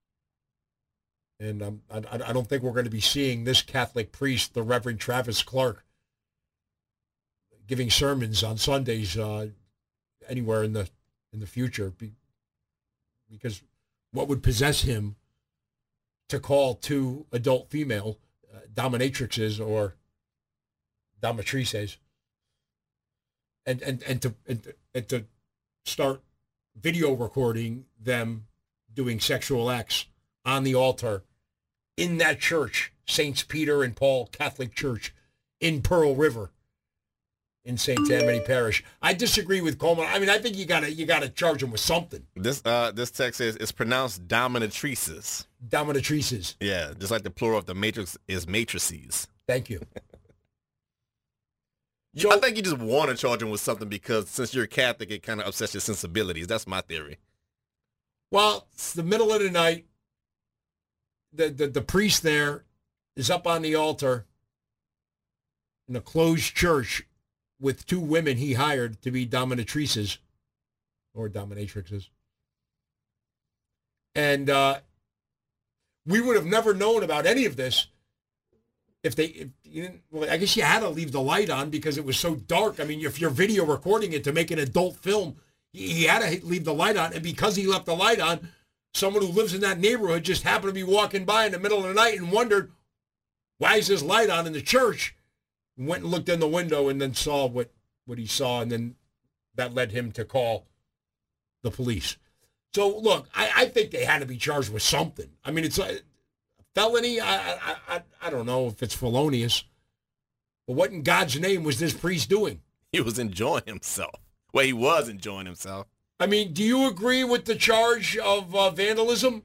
E: And um, I, I don't think we're going to be seeing this Catholic priest, the Reverend Travis Clark, giving sermons on Sundays uh, anywhere in the in the future, because what would possess him to call two adult female uh, dominatrixes or dominatrices and and and to and, and to start video recording them doing sexual acts on the altar in that church, Saints Peter and Paul Catholic Church in Pearl River in Saint Tammany Parish. I disagree with Coleman. I mean, I think you gotta you gotta charge them with something.
F: This uh this text says it's pronounced dominatrices.
E: Dominatrices.
F: Yeah, just like the plural of the matrix is matrices.
E: Thank you.
F: So, I think you just want to charge them with something because since you're Catholic, it kind of upsets your sensibilities. That's my theory.
E: Well, it's the middle of the night. The, the, the priest there is up on the altar in a closed church with two women he hired to be dominatrices or dominatrixes. And uh, we would have never known about any of this if they, if you didn't, well, I guess you had to leave the light on because it was so dark. I mean, if you're video recording it to make an adult film, he had to leave the light on. And because he left the light on, someone who lives in that neighborhood just happened to be walking by in the middle of the night and wondered, why is this light on in the church? Went and looked in the window and then saw what, what he saw. And then that led him to call the police. So, look, I, I think they had to be charged with something. I mean, it's a felony. I, I, I, I don't know if it's felonious. But what in God's name was this priest doing?
F: He was enjoying himself. Well, he was enjoying himself.
E: I mean, do you agree with the charge of uh, vandalism?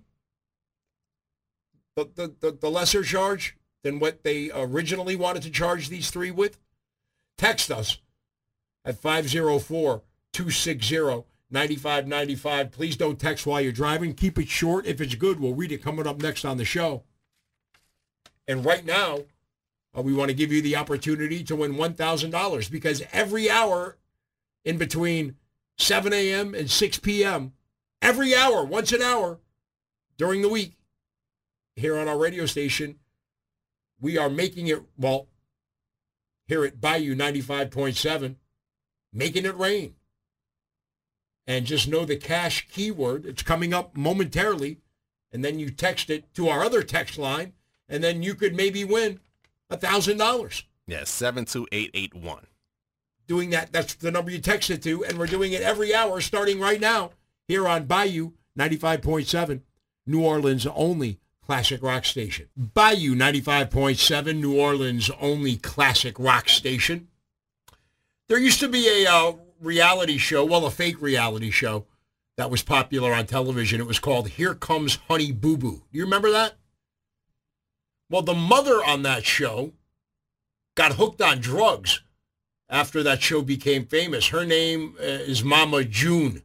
E: The, the, the, the lesser charge than what they originally wanted to charge these three with? Text us at five oh four, two six zero, nine five nine five. Please don't text while you're driving. Keep it short. If it's good, we'll read it coming up next on the show. And right now, uh, we want to give you the opportunity to win one thousand dollars because every hour in between seven a.m. and six p.m., every hour, once an hour during the week, here on our radio station, we are making it, well, here at Bayou ninety-five point seven, making it rain. And just know the cash keyword. It's coming up momentarily, and then you text it to our other text line, and then you could maybe win one thousand dollars.
F: Yeah, seven two eight eight one.
E: Doing that, that's the number you text it to, and we're doing it every hour starting right now here on Bayou ninety-five point seven, New Orleans' only classic rock station. Bayou ninety-five point seven, New Orleans' only classic rock station. There used to be a uh, reality show, well, a fake reality show that was popular on television. It was called Here Comes Honey Boo Boo. Do you remember that? Well, the mother on that show got hooked on drugs after that show became famous. Her name uh, is Mama June.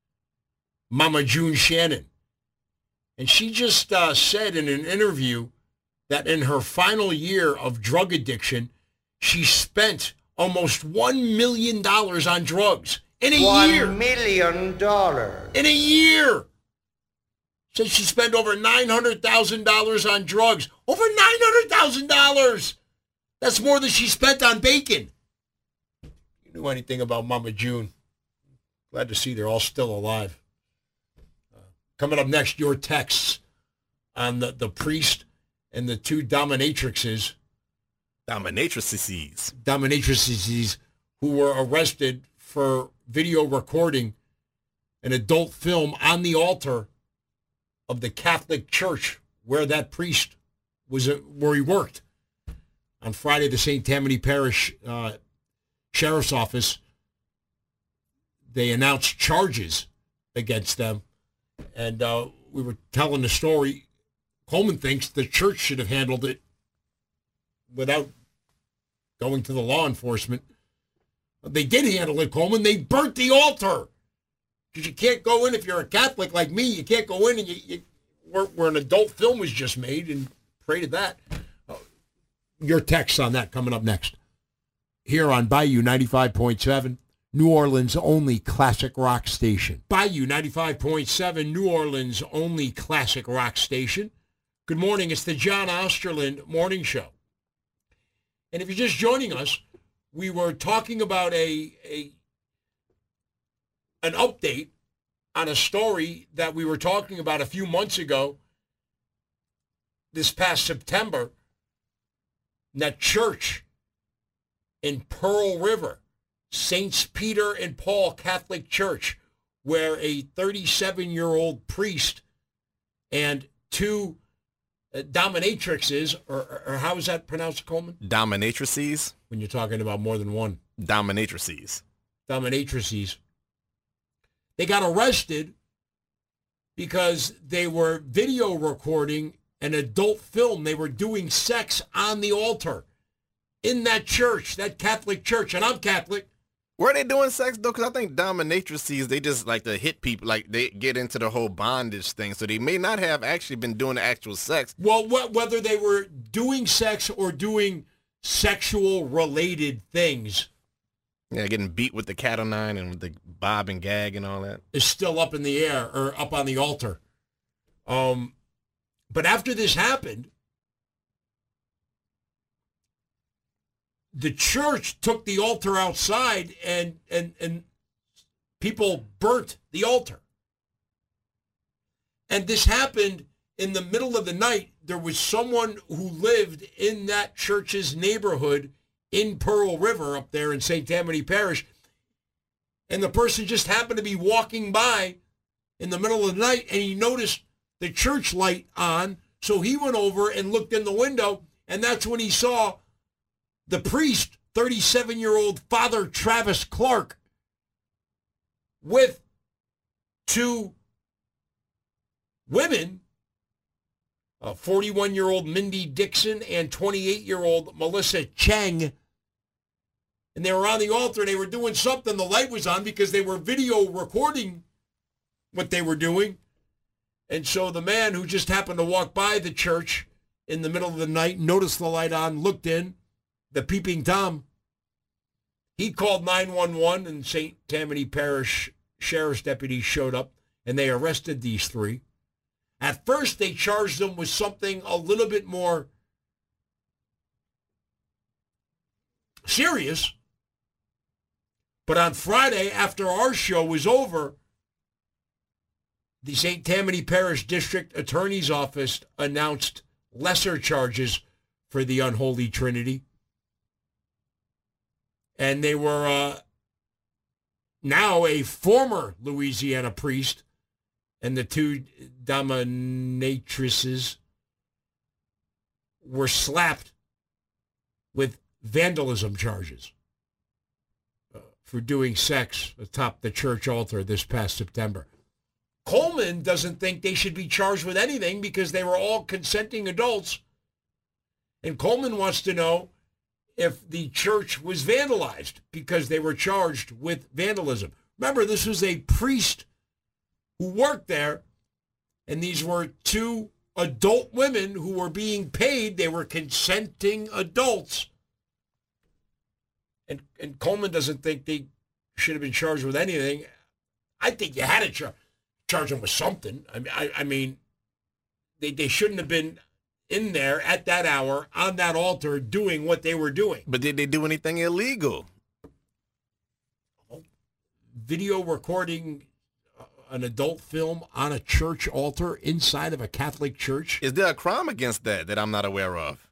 E: Mama June Shannon. And she just uh, said in an interview that in her final year of drug addiction, she spent almost one million dollars on drugs in a
K: One
E: year.
K: One million dollars.
E: In a year. Said she spent over nine hundred thousand dollars on drugs. Over nine hundred thousand dollars. That's more than she spent on bacon. You knew anything about Mama June. Glad to see they're all still alive. Uh, coming up next, your texts on the, the priest and the two dominatrixes.
F: Dominatrices.
E: Dominatrices who were arrested for video recording an adult film on the altar of the Catholic Church where that priest was uh, where he worked. On Friday, the Saint Tammany Parish uh, Sheriff's Office, they announced charges against them. And uh, we were telling the story. Coleman thinks the church should have handled it without going to the law enforcement. They did handle it, Coleman. They burnt the altar. Because you can't go in, if you're a Catholic like me, you can't go in and you, you where, where an adult film was just made and pray to that. Uh, your text on that coming up next. Here on Bayou ninety-five point seven, New Orleans' only classic rock station. Bayou ninety-five point seven, New Orleans' only classic rock station. Good morning. It's the John Osterland Morning Show. And if you're just joining us, we were talking about a, a an update on a story that we were talking about a few months ago, this past September, that church in Pearl River, Saints Peter and Paul Catholic Church, where a thirty-seven-year-old priest and two dominatrixes, or, or how is that pronounced, Coleman?
F: Dominatrices.
E: When you're talking about more than one.
F: Dominatrices.
E: Dominatrices. They got arrested because they were video recording an adult film. They were doing sex on the altar in that church, that Catholic church. And I'm Catholic.
F: Were they doing sex, though? Because I think dominatrices, they just like to hit people. Like, they get into the whole bondage thing. So they may not have actually been doing the actual sex.
E: Well, wh- whether they were doing sex or doing sexual-related things.
F: Yeah, getting beat with the cat o' nine and with the bob and gag and all that.
E: Is still up in the air or up on the altar. Um, but after this happened, the church took the altar outside and, and, and people burnt the altar. And this happened in the middle of the night. There was someone who lived in that church's neighborhood in Pearl River up there in Saint Tammany Parish. And the person just happened to be walking by in the middle of the night, and he noticed the church light on. So he went over and looked in the window, and that's when he saw the priest, thirty-seven-year-old Father Travis Clark, with two women, uh, forty-one-year-old Mindy Dixon and twenty-eight-year-old Melissa Cheng. And they were on the altar. They were doing something. The light was on because they were video recording what they were doing. And so the man who just happened to walk by the church in the middle of the night, noticed the light on, looked in, the peeping Tom, he called nine one one, and Saint Tammany Parish Sheriff's deputies showed up, and they arrested these three. At first, they charged them with something a little bit more serious. But on Friday, after our show was over, the Saint Tammany Parish District Attorney's Office announced lesser charges for the Unholy Trinity. And they were uh, now a former Louisiana priest and the two dominatrices were slapped with vandalism charges uh, for doing sex atop the church altar this past September. Coleman doesn't think they should be charged with anything because they were all consenting adults. And Coleman wants to know if the church was vandalized because they were charged with vandalism. Remember, this was a priest who worked there, and these were two adult women who were being paid. They were consenting adults. And, and Coleman doesn't think they should have been charged with anything. I think you had to char- charge them with something. I mean, I, I mean they, they shouldn't have been in there at that hour on that altar doing what they were doing.
F: But did they do anything illegal?
E: Video recording an adult film on a church altar inside of a Catholic church.
F: Is there a crime against that that I'm not aware of?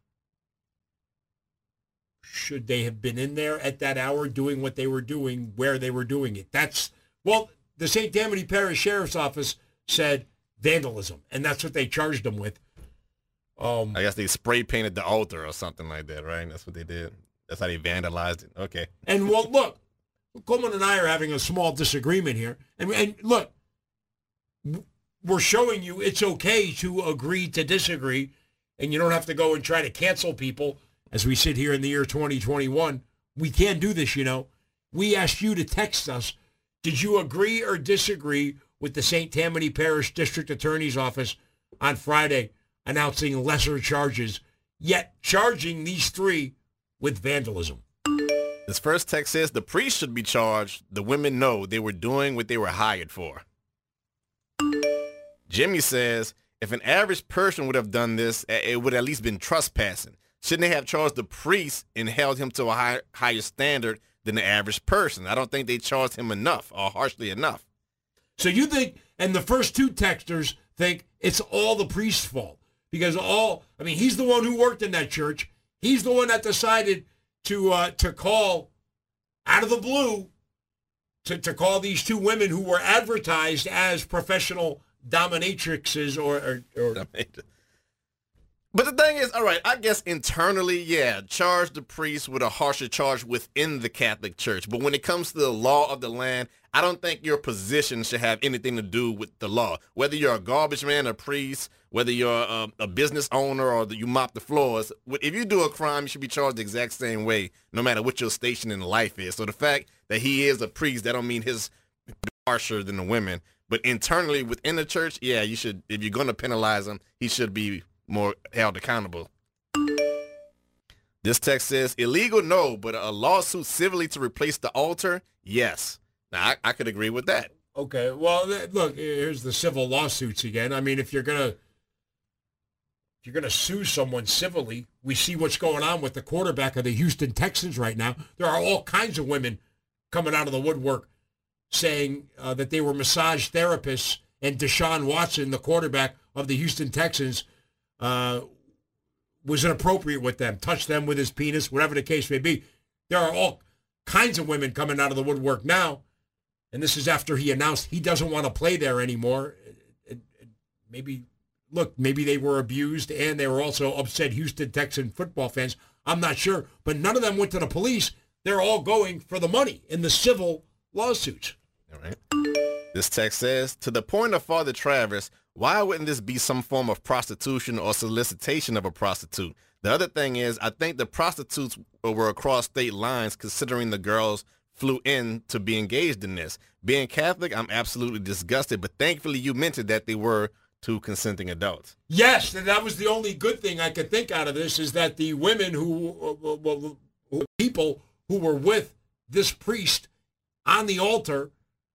E: Should they have been in there at that hour doing what they were doing, where they were doing it? That's, well, the Saint Tammany Parish Sheriff's Office said vandalism, and that's what they charged them with. Um,
F: I guess they spray painted the altar or something like that, right? That's what they did. That's how they vandalized it. Okay.
E: And, well, look, Coleman and I are having a small disagreement here. And, and look, we're showing you it's okay to agree to disagree, and you don't have to go and try to cancel people as we sit here in the year twenty twenty-one. We can't do this, you know. We asked you to text us. Did you agree or disagree with the Saint Tammany Parish District Attorney's Office on Friday announcing lesser charges, yet charging these three with vandalism?
F: This first text says the priest should be charged. The women know they were doing what they were hired for. Jimmy says, if an average person would have done this, it would at least been trespassing. Shouldn't they have charged the priest and held him to a higher, higher standard than the average person? I don't think they charged him enough or harshly enough.
E: So you think, and the first two texters think it's all the priest's fault because all, I mean, he's the one who worked in that church. He's the one that decided to uh, to call out of the blue to, to call these two women who were advertised as professional dominatrixes or, or, or
F: But the thing is, all right, I guess internally, yeah, charge the priest with a harsher charge within the Catholic Church. But when it comes to the law of the land, I don't think your position should have anything to do with the law. Whether you're a garbage man, a priest, whether you're a, a business owner or you mop the floors, if you do a crime, you should be charged the exact same way, no matter what your station in life is. So the fact that he is a priest, that don't mean his harsher than the women. But internally within the church, yeah, you should. If you're going to penalize him, he should be more held accountable. This text says, illegal, no, but a lawsuit civilly to replace the altar, yes. Now, I, I could agree with that.
E: Okay, well, look, here's the civil lawsuits again. I mean, if you're going to if you're going to sue someone civilly, we see what's going on with the quarterback of the Houston Texans right now. There are all kinds of women coming out of the woodwork saying uh, that they were massage therapists, and Deshaun Watson, the quarterback of the Houston Texans, uh, was inappropriate with them, touched them with his penis, whatever the case may be. There are all kinds of women coming out of the woodwork now, and this is after he announced he doesn't want to play there anymore. It, it, maybe, look, maybe they were abused, and they were also upset Houston Texan football fans. I'm not sure, but none of them went to the police. They're all going for the money in the civil lawsuits.
F: All right. This text says, to the point of Father Travis, why wouldn't this be some form of prostitution or solicitation of a prostitute? The other thing is, I think the prostitutes were across state lines considering the girls flew in to be engaged in this. Being Catholic, I'm absolutely disgusted, but thankfully you mentioned that they were two consenting adults.
E: Yes, and that was the only good thing I could think out of this is that the women who, uh, who people who were with this priest on the altar,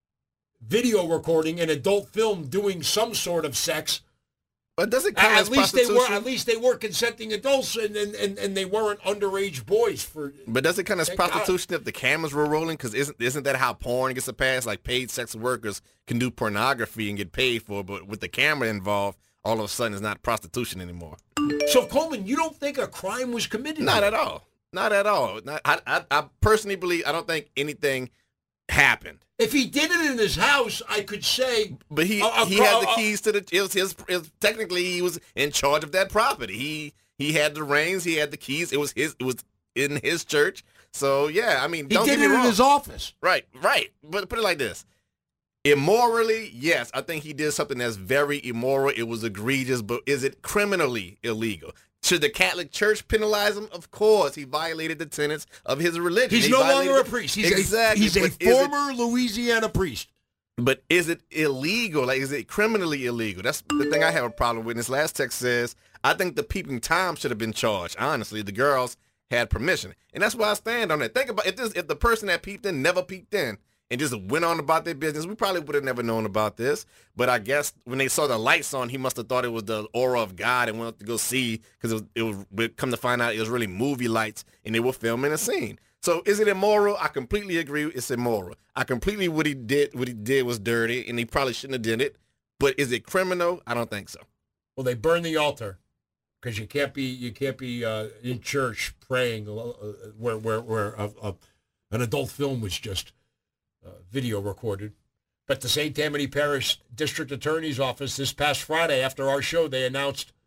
E: video recording an adult film doing some sort of sex.
F: But does it count
E: at
F: as
E: least they
F: prostitution?
E: were at least they were consenting adults and and, and, and they weren't underage boys for.
F: But does it count as
E: Thank
F: prostitution
E: God.
F: if the cameras were rolling? Because isn't isn't that how porn gets a pass? Like paid sex workers can do pornography and get paid for it, but with the camera involved, all of a sudden it's not prostitution anymore.
E: So Coleman, you don't think a crime was committed?
F: Not
E: here?
F: at all. Not at all. Not, I, I I personally believe I don't think anything happened.
E: If he did it in his house, I could say.
F: But he
E: uh, uh,
F: he had the
E: uh,
F: keys to the. It was his. It was, technically, he was in charge of that property. He he had the reins. He had the keys. It was his. It was in his church. So yeah, I mean,
E: He
F: don't
E: did
F: get me
E: it in
F: wrong.
E: his office.
F: Right, right. But put it like this: immorally, yes, I think he did something that's very immoral. It was egregious, but is it criminally illegal? Should the Catholic Church penalize him? Of course, he violated the tenets of his religion.
E: He's
F: He
E: no
F: violated
E: longer a
F: the-
E: priest. He's
F: exactly.
E: a, he's a
F: but is it-
E: former Louisiana priest.
F: But is it illegal? Like, is it criminally illegal? That's the thing I have a problem with. This last text says, I think the peeping Tom should have been charged. Honestly, the girls had permission. And that's why I stand on it. Think about if this, if the person that peeped in never peeped in and just went on about their business, we probably would have never known about this. But I guess when they saw the lights on, he must have thought it was the aura of God and went to go see because it was, it was but come to find out it was really movie lights and they were filming a scene. So is it immoral? I completely agree. It's immoral. I completely what he did. What he did was dirty, and he probably shouldn't have did it. But is it criminal? I don't think so.
E: Well, they burned the altar because you can't be you can't be uh, in church praying uh, where where where a, a, an adult film was just uh, video recorded. But the Saint Tammany Parish District Attorney's Office this past Friday after our show, they announced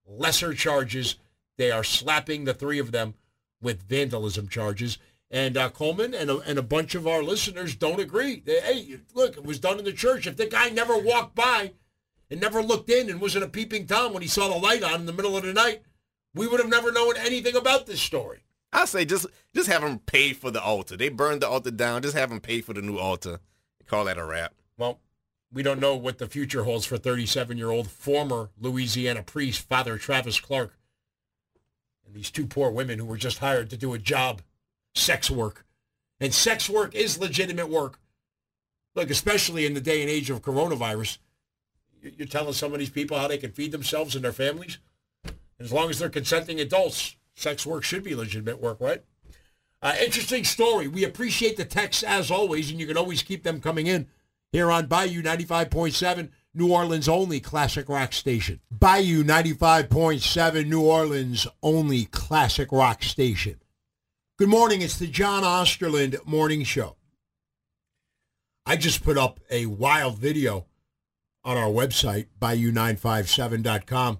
E: lesser charges. They are slapping the three of them with vandalism charges. And uh, Coleman and a, and a bunch of our listeners don't agree. They, hey, look, it was done in the church. If the guy never walked by and never looked in and wasn't a peeping Tom when he saw the light on in the middle of the night, we would have never known anything about this story.
F: I say just just have them pay for the altar. They burned the altar down. Just have them pay for the new altar. Call that a wrap.
E: Well, we don't know what the future holds for thirty-seven-year-old former Louisiana priest, Father Travis Clark, and these two poor women who were just hired to do a job, sex work. And sex work is legitimate work. Look, especially in the day and age of coronavirus, you're telling some of these people how they can feed themselves and their families. As long as they're consenting adults, sex work should be legitimate work, right? Uh, interesting story. We appreciate the texts as always, and you can always keep them coming in here on Bayou ninety-five point seven, New Orleans' only classic rock station. Bayou ninety-five point seven, New Orleans' only classic rock station. Good morning. It's the John Osterland Morning Show. I just put up a wild video on our website, bayou nine five seven dot com.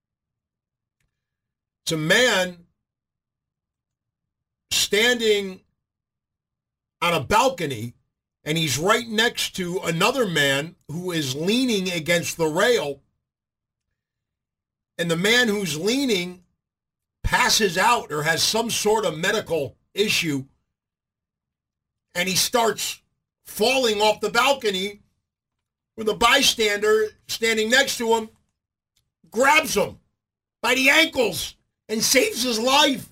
E: It's a man standing on a balcony, and he's right next to another man who is leaning against the rail. And the man who's leaning passes out or has some sort of medical issue, and he starts falling off the balcony, where the bystander standing next to him grabs him by the ankles and saves his life.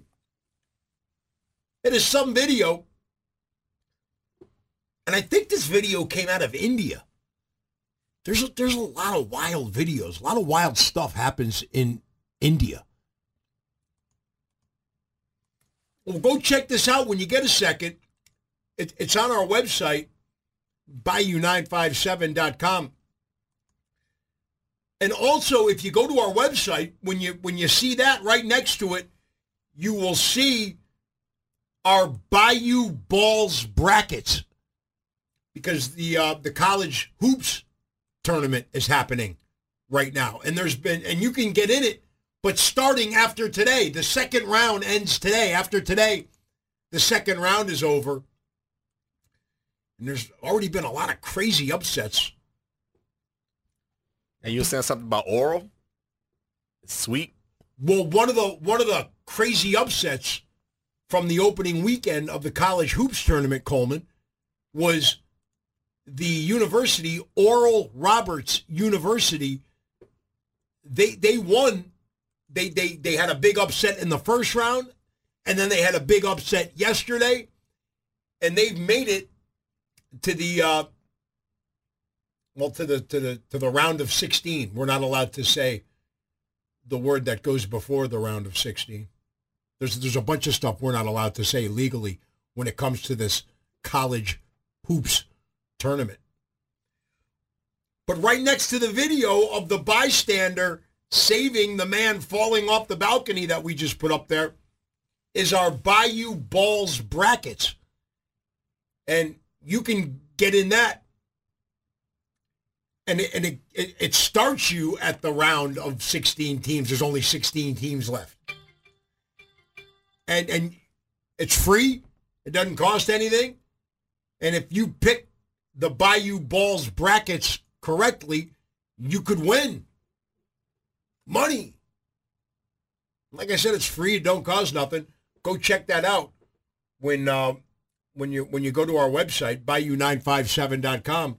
E: It is some video, and I think this video came out of India. There's a, there's a lot of wild videos. A lot of wild stuff happens in India. Well, go check this out when you get a second. It, it's on our website, bayou nine five seven dot com. And also, if you go to our website, when you when you see that right next to it, you will see our Bayou Balls brackets, because the uh, the college hoops tournament is happening right now, and there's been and you can get in it, but starting after today, the second round ends today. After today, the second round is over, and there's already been a lot of crazy upsets.
F: And you were saying something about oral? It's sweet.
E: Well, one of the one of the crazy upsets from the opening weekend of the college hoops tournament, Coleman, was the university, Oral Roberts University. They they won. They they they had a big upset in the first round, and then they had a big upset yesterday, and they've made it to the uh, well to the to the to the round of sixteen. We're not allowed to say the word that goes before the round of sixteen. There's there's a bunch of stuff we're not allowed to say legally when it comes to this college hoops tournament. But right next to the video of the bystander saving the man falling off the balcony that we just put up there is our Bayou Balls brackets. And you can get in that. And it, and it, it, it starts you at the round of sixteen teams. There's only sixteen teams left. And and it's free. It doesn't cost anything. And if you pick the Bayou Balls brackets correctly, you could win money. Like I said, it's free. It don't cost nothing. Go check that out when uh, when you when you go to our website, bayou nine five seven dot com,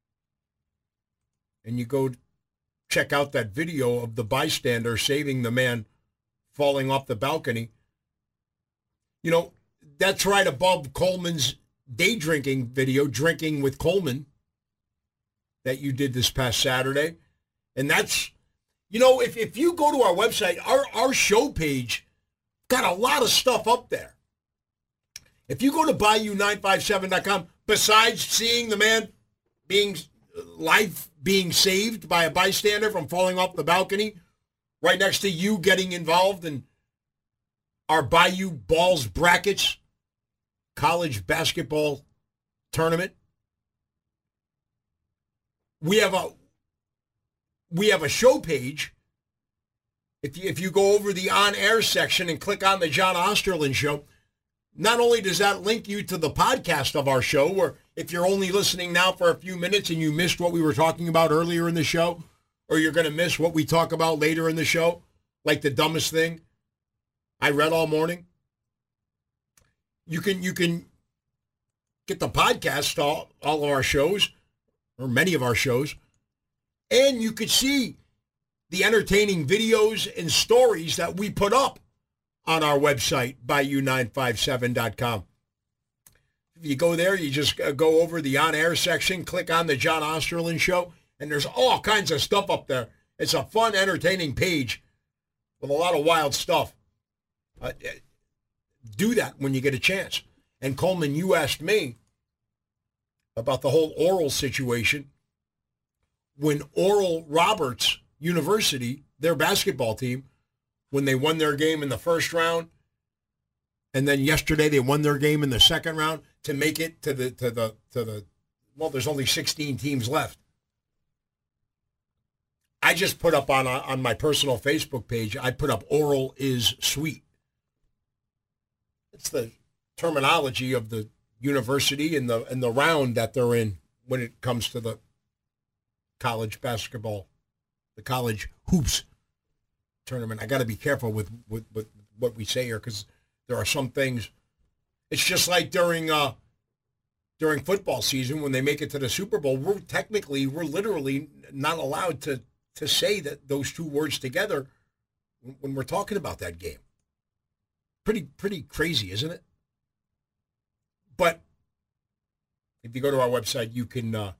E: and you go check out that video of the bystander saving the man falling off the balcony. You know, that's right above Coleman's day drinking video, Drinking with Coleman, that you did this past Saturday. And that's, you know, if, if you go to our website, our, our show page got a lot of stuff up there. If you go to bayou nine five seven dot com, besides seeing the man being life being saved by a bystander from falling off the balcony, right next to you getting involved in our Bayou Balls brackets college basketball tournament, we have a we have a show page If you, if you go over the on-air section and click on the John Osterlin Show, not only does that link you to the podcast of our show, where if you're only listening now for a few minutes and you missed what we were talking about earlier in the show, or you're going to miss what we talk about later in the show, like the dumbest thing I read all morning, you can you can get the podcast to all, all of our shows, or many of our shows, and you could see the entertaining videos and stories that we put up on our website, Bayou nine five seven dot com. If you go there, you just go over the on-air section, click on the John Osterlin Show, and there's all kinds of stuff up there. It's a fun, entertaining page with a lot of wild stuff. Uh, do that when you get a chance. And Coleman, you asked me about the whole Oral situation. When Oral Roberts University, their basketball team, when they won their game in the first round, and then yesterday they won their game in the second round to make it to the to the to the well, there's only sixteen teams left. I just put up on on my personal Facebook page, I put up Oral is sweet. It's the terminology of the university and the and the round that they're in when it comes to the college basketball, the college hoops tournament. I got to be careful with, with, with what we say here, because there are some things. It's just like during uh, during football season when they make it to the Super Bowl. We're technically, we're literally not allowed to to say that those two words together when we're talking about that game. Pretty pretty crazy, isn't it? But if you go to our website, you can uh,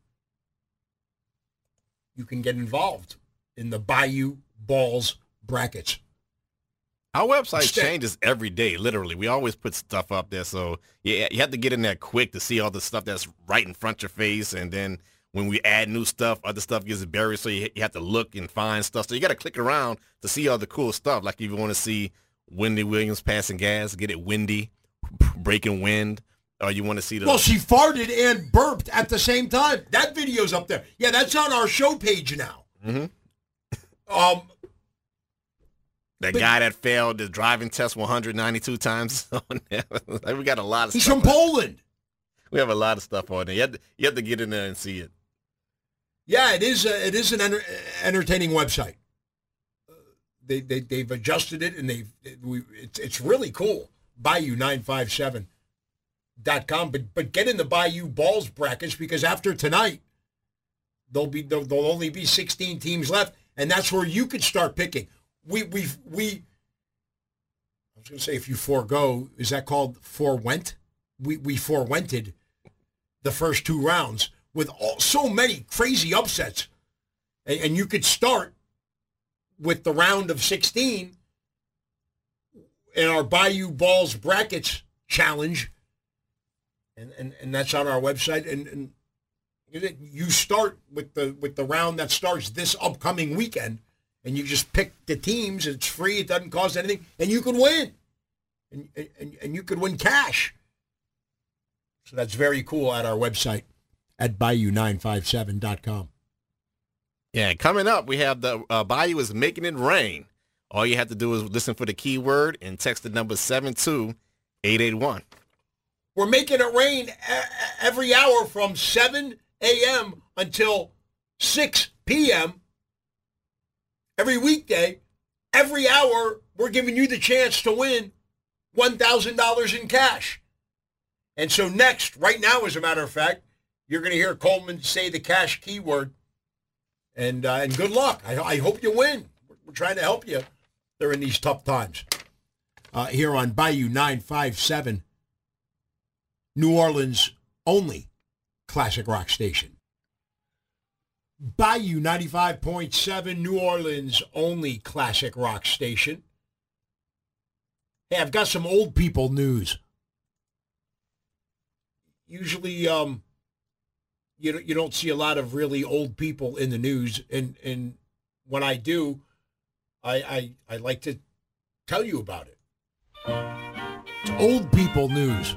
E: you can get involved in the Bayou Balls brackets.
F: Our website
E: Instead,
F: changes every day, literally. We always put stuff up there, so yeah, you have to get in there quick to see all the stuff that's right in front of your face, and then when we add new stuff, other stuff gets buried, so you, you have to look and find stuff. So you got to click around to see all the cool stuff, like if you want to see Wendy Williams passing gas, get it windy, breaking wind, or you want to see the...
E: Well, she farted and burped at the same time. That video's up there. Yeah, that's on our show page now.
F: Mm-hmm.
E: Um...
F: That
E: But,
F: guy that failed the driving test one hundred ninety-two times on there. Like, we got a lot of
E: he's
F: stuff.
E: from Poland.
F: We have a lot of stuff on there. You have to, you have to get in there and see it.
E: Yeah, it is. A, it is an enter, entertaining website. Uh, they they they've adjusted it, and they've it, we, it's it's really cool. Bayou nine five seven dot com. But but get in the Bayou Balls brackets, because after tonight, there'll be there'll, there'll only be sixteen teams left, and that's where you could start picking. We we we. I was going to say, if you forego, is that called forewent? We we forewented the first two rounds with all, so many crazy upsets, and, and you could start with the round of sixteen in our Bayou Balls brackets challenge, and and, and that's on our website. And, and you start with the with the round that starts this upcoming weekend. And you just pick the teams. It's free. It doesn't cost anything. And you can win. And, and, and you could win cash. So that's very cool at our website at Bayou nine five seven dot com.
F: Yeah, coming up, we have the uh, Bayou is making it rain. All you have to do is listen for the keyword and text the number seven two eight eight one.
E: We're making it rain every hour from seven a.m. until six p.m. Every weekday, every hour, we're giving you the chance to win one thousand dollars in cash. And so next, right now, as a matter of fact, you're going to hear Coleman say the cash keyword. And uh, and good luck. I, I hope you win. We're trying to help you during these tough times. Uh, here on Bayou nine five seven, New Orleans' only classic rock station. Bayou ninety-five point seven, New Orleans' only classic rock station. Hey, I've got some old people news. Usually, um, you don't, you don't see a lot of really old people in the news, and, and when I do, I, I I like to tell you about it. It's old people news.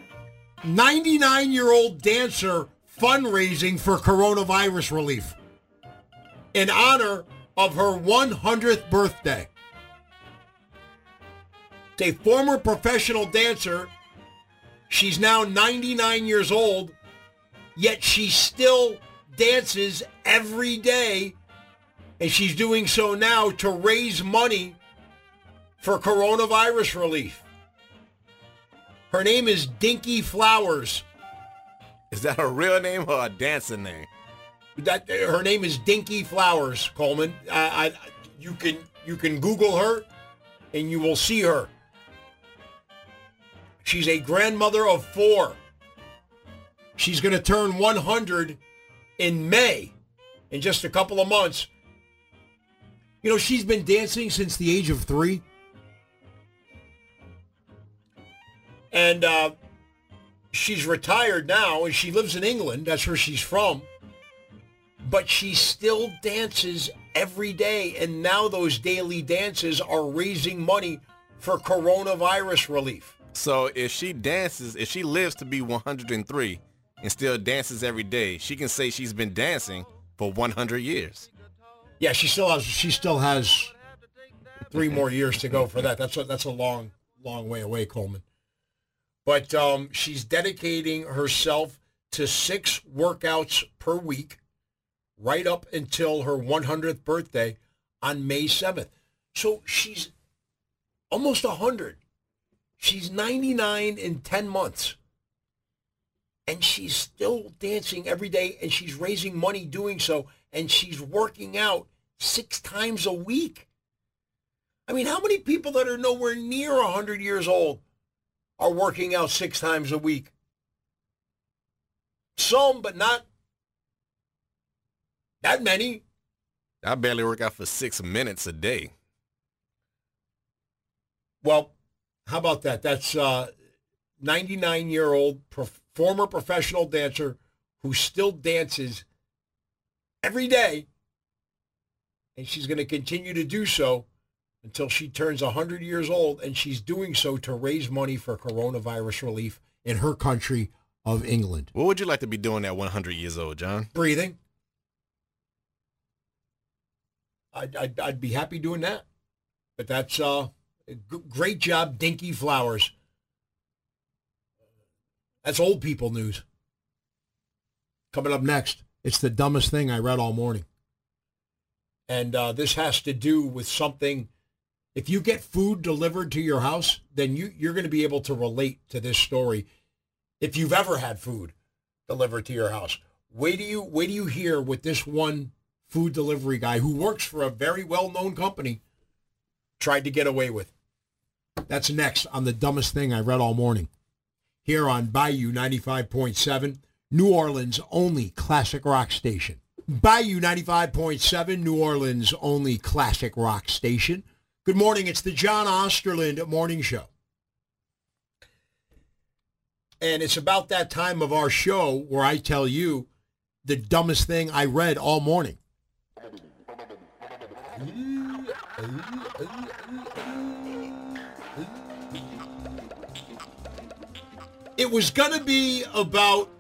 E: ninety-nine-year-old dancer fundraising for coronavirus relief. in honor of her one hundredth birthday. It's a former professional dancer. She's now ninety-nine years old, yet she still dances every day, and she's doing so now to raise money for coronavirus relief. Her name is Dinky Flowers.
F: Is that a real name or a dancing name?
E: That her name is Dinky Flowers, Coleman. I, I, you can you can Google her, and you will see her. She's a grandmother of four. She's going to turn one hundred in May, in just a couple of months. You know, she's been dancing since the age of three. And uh, she's retired now, and she lives in England. That's where she's from. But she still dances every day, and now those daily dances are raising money for coronavirus relief.
F: So if she dances, if she lives to be one hundred three and still dances every day, she can say she's been dancing for one hundred years.
E: Yeah, she still has. She still has three more years to go for that. That's a, that's a long, long way away, Coleman. But um, she's dedicating herself to six workouts per week, right up until her one hundredth birthday on May seventh. So she's almost one hundred. She's ninety-nine in ten months. And she's still dancing every day, and she's raising money doing so, and she's working out six times a week. I mean, how many people that are nowhere near one hundred years old are working out six times a week? Some, but not that many.
F: I barely work out for six minutes a day.
E: Well, how about that? That's uh, ninety-nine-year-old prof- former professional dancer who still dances every day, and she's going to continue to do so until she turns one hundred years old, and she's doing so to raise money for coronavirus relief in her country of England.
F: What would you like to be doing at one hundred years old, John?
E: Breathing. I'd, I'd, I'd be happy doing that. But that's uh, a g- great job, Dinky Flowers. That's old people news. Coming up next, it's the dumbest thing I read all morning. And uh, this has to do with something. If you get food delivered to your house, then you, you're going to be able to relate to this story. If you've ever had food delivered to your house, wait do you wait do you hear what this one food delivery guy who works for a very well-known company tried to get away with. That's next on the dumbest thing I read all morning. Here on Bayou ninety-five point seven, New Orleans' only classic rock station. Bayou ninety-five point seven, New Orleans' only classic rock station. Good morning. It's the John Osterland Morning Show. And it's about that time of our show where I tell you the dumbest thing I read all morning. It was going to be about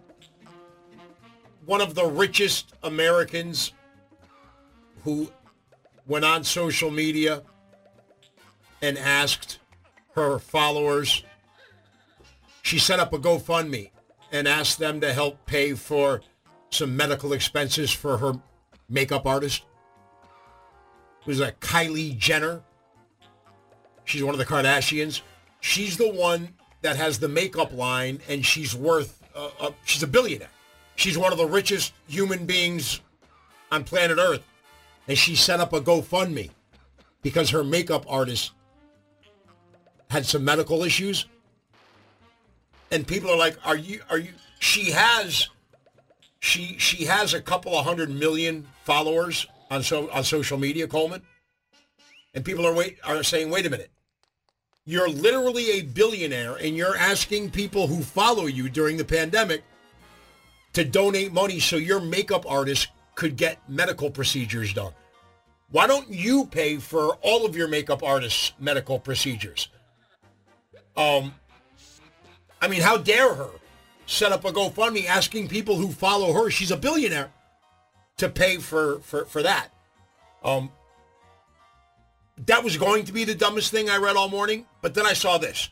E: one of the richest Americans who went on social media and asked her followers. She set up a GoFundMe and asked them to help pay for some medical expenses for her makeup artist. It was a Kylie Jenner. She's one of the Kardashians. She's the one that has the makeup line, and she's worth, uh, uh, she's a billionaire. She's one of the richest human beings on planet Earth. And she set up a GoFundMe because her makeup artist had some medical issues. And people are like, are you, are you, she has, she, she has a couple of hundred million followers on so, on social media, Coleman. And people are wait, are saying, wait a minute. You're literally a billionaire, and you're asking people who follow you during the pandemic to donate money so your makeup artist could get medical procedures done. Why don't you pay for all of your makeup artists' medical procedures? Um, I mean, how dare her set up a GoFundMe asking people who follow her, she's a billionaire, to pay for, for, for that. Um, that was going to be the dumbest thing I read all morning, but then I saw this.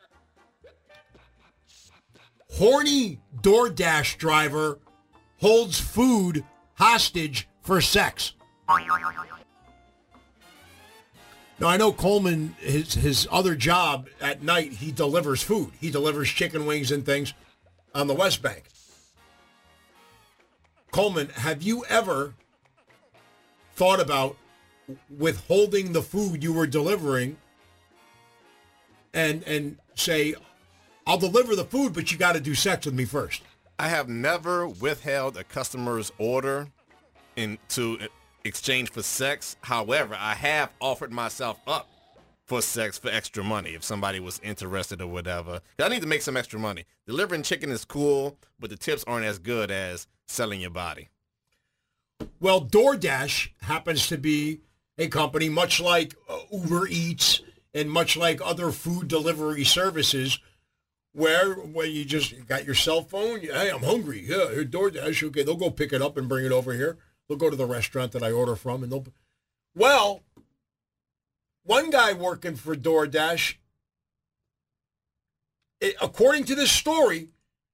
E: Horny DoorDash driver holds food hostage for sex. Now, I know Coleman, his his other job at night, he delivers food. He delivers chicken wings and things on the West Bank. Coleman, have you ever thought about withholding the food you were delivering and and say, I'll deliver the food, but you got to do sex with me first?
F: I have never withheld a customer's order in to exchange for sex. However, I have offered myself up for sex for extra money if somebody was interested or whatever. I need to make some extra money. Delivering chicken is cool, but the tips aren't as good as selling your body.
E: Well, DoorDash happens to be a company much like uh, Uber Eats and much like other food delivery services where where you just got your cell phone. Hey, I'm hungry. Yeah, here, DoorDash. Okay, they'll go pick it up and bring it over here. They'll go to the restaurant that I order from, and they'll. Well, one guy working for DoorDash, it, according to this story,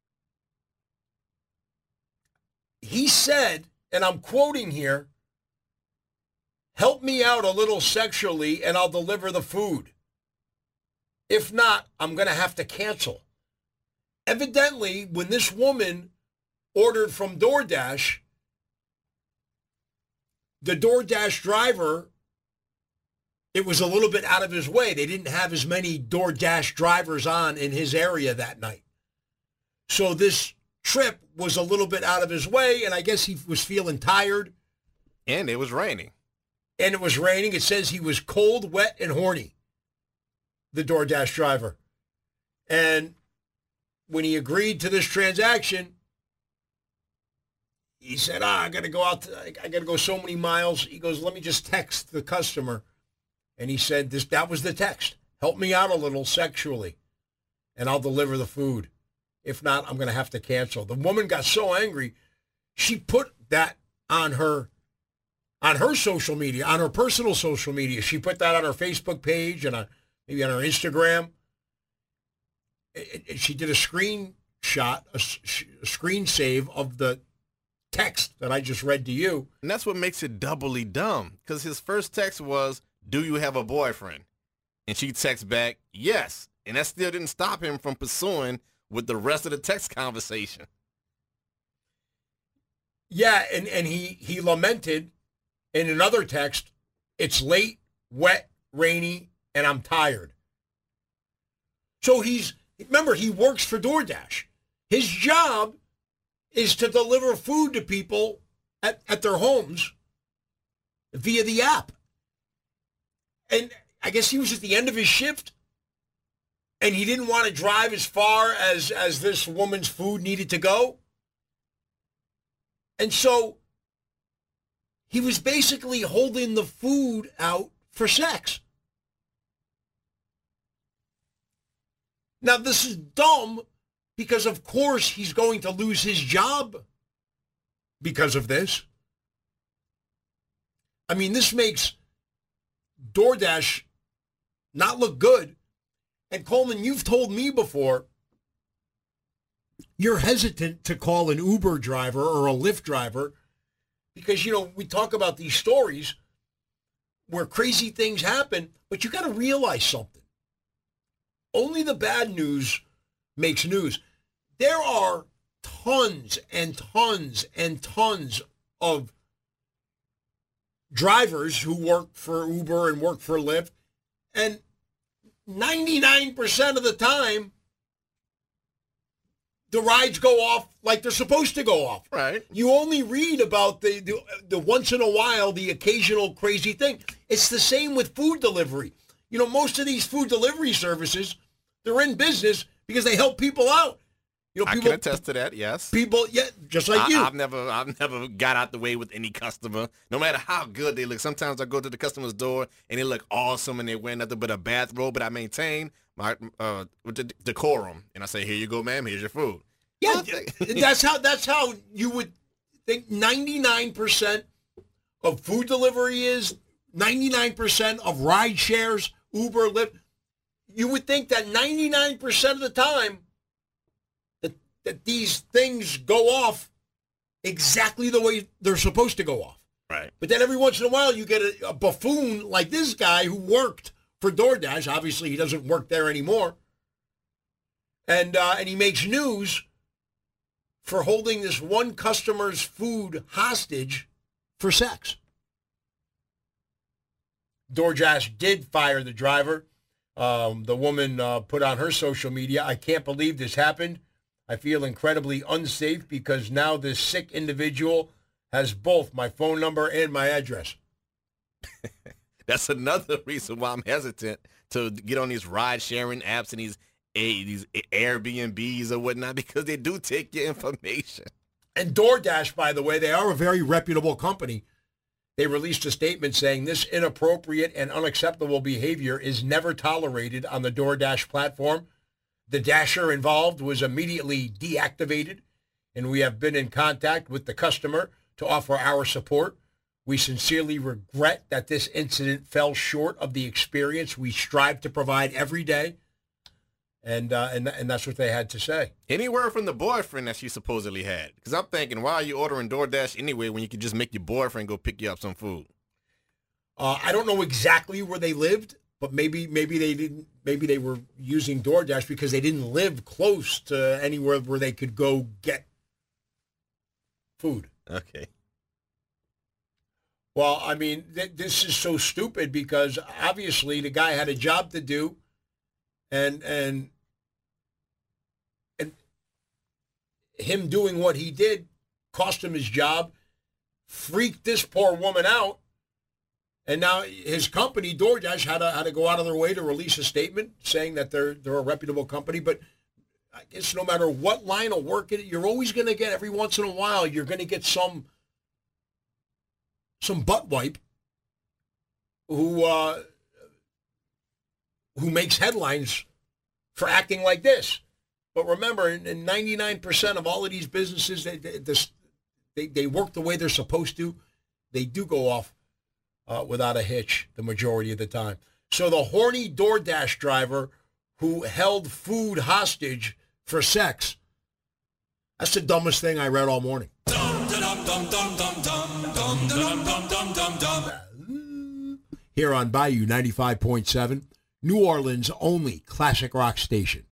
E: he said, and I'm quoting here, "Help me out a little sexually, and I'll deliver the food. If not, I'm going to have to cancel." Evidently, when this woman ordered from DoorDash, the DoorDash driver, it was a little bit out of his way. They didn't have as many DoorDash drivers on in his area that night. So this trip was a little bit out of his way, and I guess he was feeling tired.
F: And it was raining.
E: And it was raining. It says he was cold, wet, and horny, the DoorDash driver. And when he agreed to this transaction, he said, ah, I got to go out, to, I got to go so many miles. He goes, let me just text the customer. And he said, this that was the text. Help me out a little sexually, and I'll deliver the food. If not, I'm going to have to cancel. The woman got so angry, she put that on her on her social media, on her personal social media. She put that on her Facebook page and on, maybe on her Instagram. She did a screenshot, a, a screen save of the text that I just read to you.
F: And that's what makes it doubly dumb, because his first text was, do you have a boyfriend? And she texts back, yes. And that still didn't stop him from pursuing with the rest of the text conversation.
E: Yeah, and, and he, he lamented in another text, it's late, wet, rainy, and I'm tired. So he's, remember, he works for DoorDash. His job is to deliver food to people at, at their homes via the app. And I guess he was at the end of his shift, and he didn't want to drive as far as, as this woman's food needed to go. And so he was basically holding the food out for sex. Now, this is dumb because, of course, he's going to lose his job because of this. I mean, this makes DoorDash not look good. And Coleman, you've told me before, you're hesitant to call an Uber driver or a Lyft driver because, you know, we talk about these stories where crazy things happen, but you got to realize something. Only the bad news makes news. There are tons and tons and tons of drivers who work for Uber and work for Lyft, and ninety-nine percent of the time, the rides go off like they're supposed to go off.
F: Right.
E: You only read about the, the, the once in a while, the occasional crazy thing. It's the same with food delivery. You know, most of these food delivery services, they're in business because they help people out. You know, people,
F: I can attest to that, yes.
E: People, yeah, just like
F: I,
E: you.
F: I've never I've never got out the way with any customer, no matter how good they look. Sometimes I go to the customer's door and they look awesome and they wear nothing but a bathrobe, but I maintain my uh, with the decorum. And I say, here you go, ma'am, here's your food.
E: Yeah, that's how that's how you would think ninety-nine percent of food delivery is, ninety-nine percent of ride shares, Uber, Lyft, you would think that ninety-nine percent of the time that, that these things go off exactly the way they're supposed to go off.
F: Right.
E: But then every once in a while you get a, a buffoon like this guy who worked for DoorDash. Obviously he doesn't work there anymore. And uh, and he makes news for holding this one customer's food hostage for sex. DoorDash did fire the driver. Um, the woman uh, put on her social media, "I can't believe this happened. I feel incredibly unsafe because now this sick individual has both my phone number and my address."
F: That's another reason why I'm hesitant to get on these ride-sharing apps and these a, these Airbnbs or whatnot, because they do take your information.
E: And DoorDash, by the way, they are a very reputable company. They released a statement saying this inappropriate and unacceptable behavior is never tolerated on the DoorDash platform. The dasher involved was immediately deactivated, and we have been in contact with the customer to offer our support. We sincerely regret that this incident fell short of the experience we strive to provide every day. And uh, and and that's what they had to say.
F: Any word from the boyfriend that she supposedly had? Because I'm thinking, why are you ordering DoorDash anyway when you could just make your boyfriend go pick you up some food?
E: Uh, I don't know exactly where they lived, but maybe maybe they didn't. Maybe they were using DoorDash because they didn't live close to anywhere where they could go get food.
F: Okay.
E: Well, I mean, th- this is so stupid because obviously the guy had a job to do. And and and him doing what he did cost him his job, freaked this poor woman out, and now his company DoorDash had to had to go out of their way to release a statement saying that they're they're a reputable company. But I guess no matter what line of work it, you're always going to get every once in a while you're going to get some some butt wipe who. Uh, who makes headlines for acting like this. But remember, in ninety-nine percent of all of these businesses, they, they, they, they work the way they're supposed to. They do go off uh, without a hitch the majority of the time. So the horny DoorDash driver who held food hostage for sex, that's the dumbest thing I read all morning. Here on Bayou ninety-five point seven. New Orleans' only classic rock station.